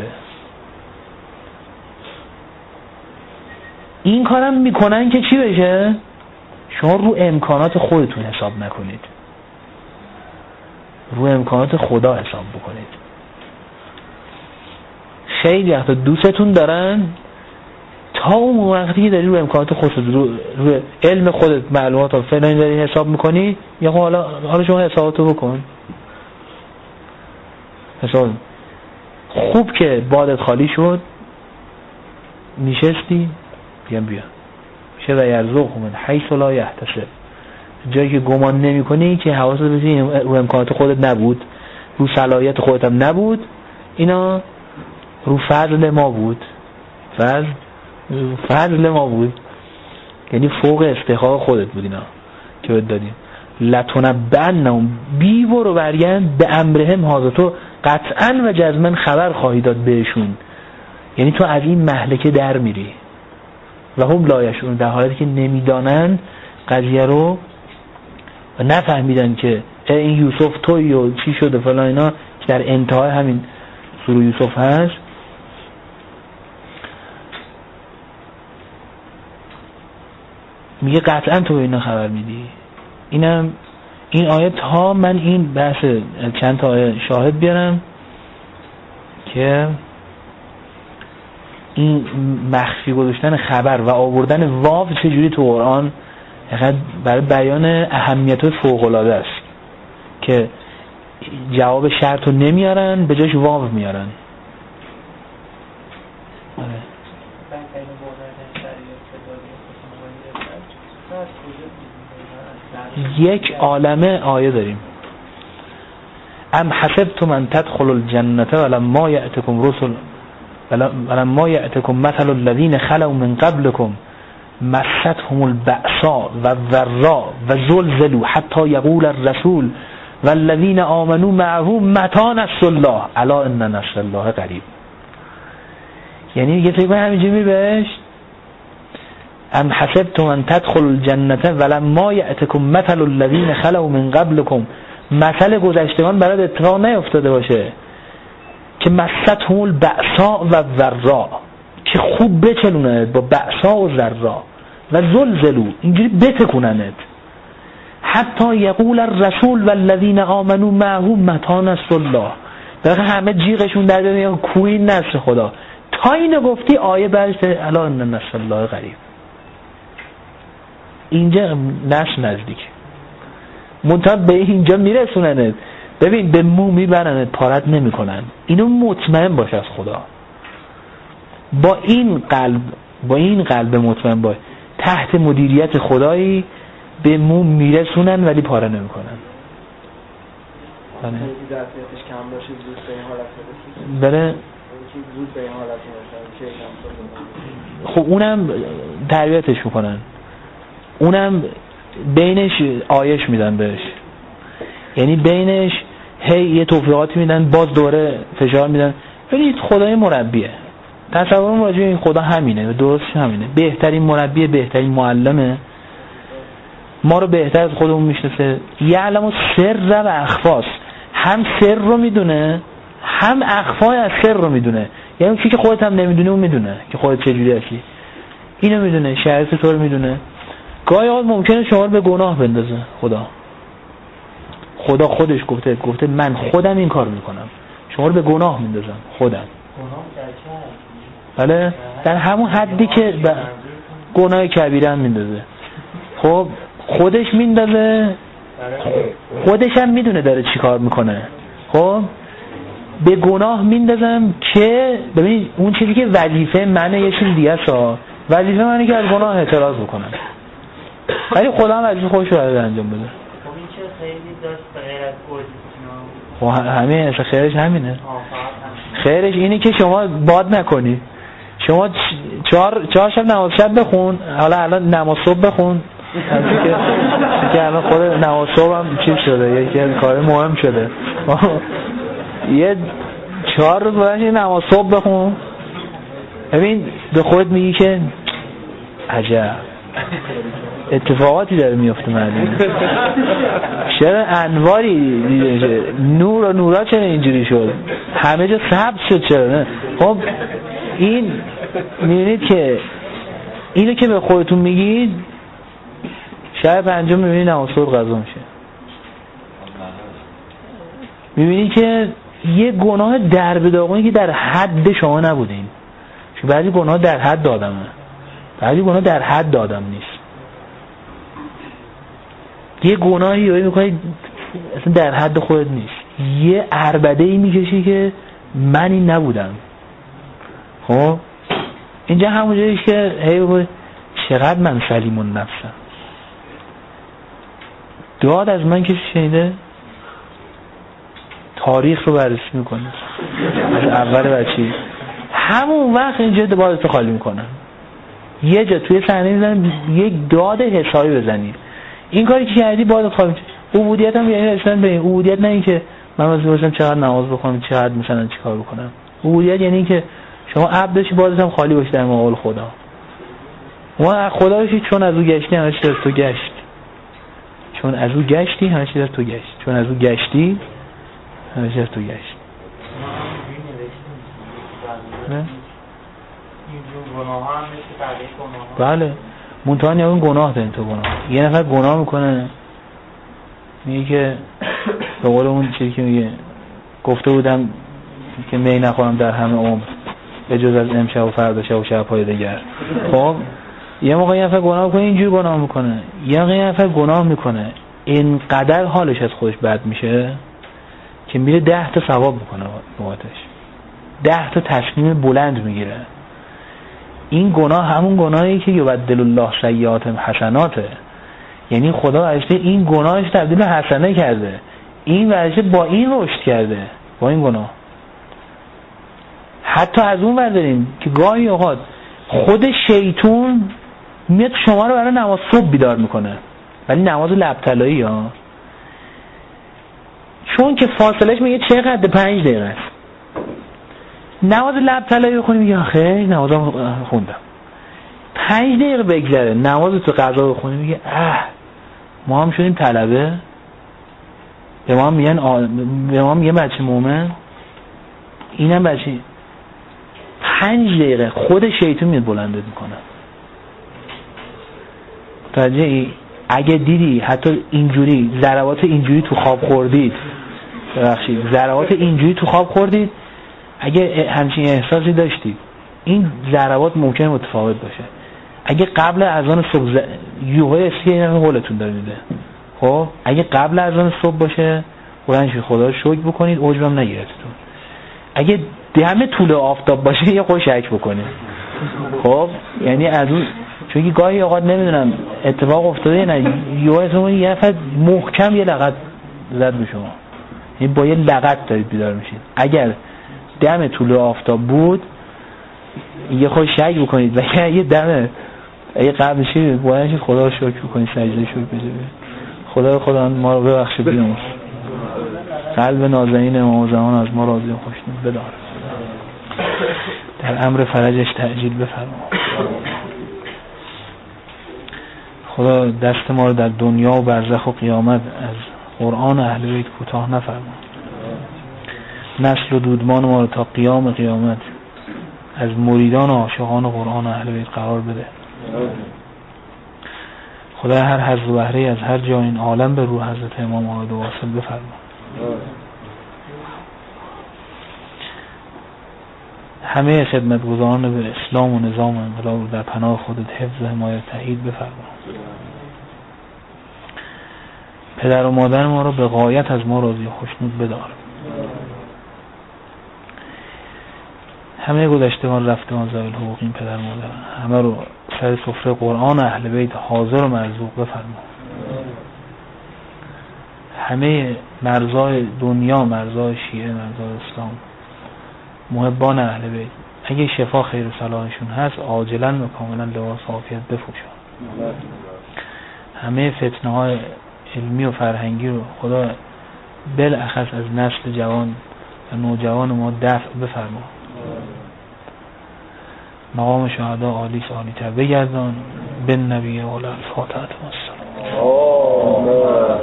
این کارم میکنن که چی بشه؟ شما رو امکانات خودتون حساب نکنید، رو امکانات خدا حساب بکنید. خیلی وقتا دوستتون دارن، تا اون وقتی که داری رو امکانات خودت، رو, رو علم خودت، معلومات و فلانی داری حساب میکنی، یا حالا حالا شما حساباتو بکن، حساب خوب که بادت خالی شد نشستی، بگم بیا میشه و یرزقه من حیث لا یحتسب، جایی که گمان نمی کنی که حواست بزنی رو امکانات خودت نبود، رو صلاحیت خودت هم نبود، اینا رو فضل ما بود، فضل فضل ما بود، یعنی فوق استحقاق خودت بود اینا که بهت دادیم. لتنبئنهم بی برو برگرد به امرهم هذا، تو قطعا و جزمن خبر خواهی داد بهشون، یعنی تو از این مهلکه در میری. و هم لا یشعرون، در حالتی که نمیدانن قضیه رو و نفهمیدن که این یوسف تویی و چی شده فلان اینا، که در انتهای همین سوره یوسف هست. میگه قطعا تو اینا خبر میدی. اینم این آیه ها، من این بحث چند تا آیه شاهد بیارم که این مخفی گذاشتن خبر و آوردن واو چجوری تو قرآن برای بیان اهمیت فوق العاده است، که جواب شرط رو نمیارن، به جاش واو میارن. یک عالمه آیه داریم. ام حسبتم ان تدخلوا الجنة ولما یأتکم رسل ولما یأتکم مثل الذین خلوا من قبلکم مستهم البأساء والضراء وزلزلوا حتی یقول الرسول والذین آمنوا معه متی نصر الله الا ان نصر الله قریب. یعنی میگه طیبه همینجا میبهش ام حسبتم ان تدخلوا الجنة ولما یأتکم مثل الذین خلوا من قبلکم، مثل گذشتگان برات اتفاق نیفتاده باشه که مستهم البأساء و الضراء، که خوب بچلونند با بأساء و ضراء، و زلزلوا اینجوری بتکونند، حتی یقول الرسول والذین آمنوا معه متی نصر الله، برای همه جیغشون در میاد کوی نصر خدا. تا اینو گفتی آیه بعدش الا ان نصر الله قریب. اینجا نصر نزدیک، منتها به اینجا میرسونند. ببین به مو میبرند، پارت نمیکنن. اینو مطمئن باش از خدا، با این قلب با این قلب مطمئن باش، تحت مدیریت خدایی به مو میرسونن ولی پاره نمیکنن. بله ظرفیتش کم باشه زود به این حالت برسید. بله زود به این حالت برسید. خب اونم تربیتش میکنن، اونم بینش آیش میدن بهش، یعنی بینش هی یه توفیقاتی میدن، باز دوره فشار میدن. ببینید خدای مربیه، تصورم راجع به این خدا همینه، درستش همینه. بهترین مربیه، بهترین معلمه، ما رو بهتر از خودمون میشناسه. یعلم سر و اخفاست، هم سر رو میدونه هم اخفای از سر رو میدونه. یعنی چیزی که خودت هم نمیدونه اون میدونه که خودت چجوری هستی. اینو میدونه، شریعت تو رو میدونه. گاهی اوقات ممکنه شما رو به گناه بندازه خدا. خدا خودش گفته گفته من خودم این کار میکنم، شما رو به گناه میندازم خودم. بله در همون حدی که گناه کبیره هم میندازه. خب خودش میندازه، خودش هم میدونه داره چی کار میکنه. خب به گناه میندازم که ببین اون چیزی که وظیفه منه یه چیز دیگه است. وظیفه منه که از گناه اعتراض بکنم، ولی خدا هم وظیفه خودش رو انجام بده. خب این چه خیلی داشت به غیر از گوش؟ خب همین اصلا خیرش همینه. خیرش اینه که شما باد نکنی. شما چهار چهار شب نماز شب بخون، حالا الان نماز صبح بخون که که الان خود نماز صبح هم چیز شده، یکی از کار مهم شده. یه چهار روز باید نماز صبح بخون، ببین به خودت میگی که عجب اتفاقاتی داره میفته مردم، چرا انواری نور و نورا چرا اینجوری شد، همه جا سبز شد چرا نه؟ خب این میبینید که اینو که به خودتون میگید شب پنجم میبینید نماز صبح قضا میشه. میبینید که یه گناه در به داغونی که در حد شما نبودین. چون بعضی گناه در حد آدمه، بعضی گناه در حد آدم نیست. یه گناهی رو میکنی اصلا در حد خودت نیست، یه عربده‌ای میکشی که من این نبودم. خب اینجا همون جاییه که هی بگوی چقدر من سلیم النفسم. داد از من کسی شنیده؟ تاریخ رو بررسی میکنه از اول بچگی، همون وقت اینجا باید تو خالی میکنن. یه جا توی صحنه میزنن یک داد حسابی بزنی، این کاری که کردی باید خالی میشه. عبودیت هم یعنی اصلا به این عبودیت نه این که من واسه باشم چقدر نماز بخونم چقدر مثلا چیکار بکنم. عبودیت یعنی این که شما عبد باشی بازت هم خالی باشی در مقابل خدا. ما خدا باشی چون از او گشتی همه چیز از تو گشت، چون از او گشتی همه چیز از تو گشت، چون از او گشتی همه چیز از تو گشت. نه؟ اینجور گناه ها هم مثل بقیه گناه ها. بله منطقه نیاون گناه داریم تو گناه. یه نفر گناه میکنه میگه که به قول اون چیزی که میگه گفته بودم که می نخورم در همه عمر به جز از امشب و فردا شب و شب‌های دیگر. خب یه موقع یه نفر گناه میکنه اینجور گناه میکنه، یه موقع یه نفر گناه میکنه اینقدر حالش از خودش بد میشه که میره ده تا ثواب میکنه بابتش، ده تا تصمیم بلند میگیره. این گناه همون گناهی که یبدل الله سیئات حسناته، یعنی خدا ورشته این گناهش تبدیل به حسنه کرده، این ورشته با این رشد کرده با این گناه. حتی از اون برداریم که گاهی اوقات خود شیطون میاد شما رو برای نماز صبح بیدار میکنه، ولی نماز لب‌طلایی ها، چون که فاصلش میگه چقدر پنج دقیقه است. نماز لب‌طلایی بخونی میگه آخه نمازم خوندم. پنج دقیقه بگذره نماز تو قضا بخونی میگه اه ما هم شدیم طلبه، به ما میگن آ... به ما میگن بچه مومن، اینم بچه. پنج دقیقه خود شیطان میاد بلندت میکنه. توجه ای اگه دیدی حتی اینجوری ضربات اینجوری تو خواب خوردید، ببخشید ضربات اینجوری تو خواب خوردید، اگه همچین احساسی داشتید این ضربات ممکنه متفاوت باشه. اگه قبل اذان صبح ز... یوهای اسکی همه قولتون داره میده. خب اگه قبل اذان صبح باشه قرآن شد خدا رو شکر بکنید عجبم نگیرتتون. اگه همه طول آفتاب باشه یه خوش شک بکنید. خب یعنی از اون چون که گاهی اوقات نمیدونم اتفاق افتاده نه یوهای یه نفر محکم یه لغت زد به شما، یعنی با یه لغت دارید بیدار میشید. اگر دم طول آفتاب بود یه خود شک بکنید و یه دم اگه قبل شید باید خدا رو شکر بکنید، سجده شکر بجید خدا خدا ما رو ببخشه بیاموز. قلب نازنین امام زمان از ما راضی و خوشنود بدار، در امر فرجش تعجیل بفرما. خدا دست ما رو در دنیا و برزخ و قیامت از قرآن اهل بیت کوتاه نفرما. نسل و دودمان ما رو تا قیام قیامت از مریدان و عاشقان قرآن و اهل بیت قرار بده. خدا هر حظ و بهره از هر جای این عالم به روح حضرت امام عاید واصل بفرما. همه خدمتگزاران به اسلام و نظام و انقلاب رو در پناه خودت حفظ و حمایت تایید بفرما. پدر و مادر ما رو به غایت از ما راضی و خوشنود بدار. همه گذشتگان رفتگان ذوی الحقوق این پدر مادر همه رو سر سفره قرآن اهل بیت حاضر و مرزوق بفرما. همه مرزای دنیا، مرزای شیعه، مرزای اسلام، محبان اهل بیت اگه شفا خیر و صلاحشون هست عاجلا و کاملا لباس عافیت بپوشن. همه فتنه های علمی و فرهنگی رو خدا بالاخص از نسل جوان و نوجوان ما دفع بفرما. مقام شهدا عالی عالی تر بگردان. بن نبی و الفاتحه والسلام.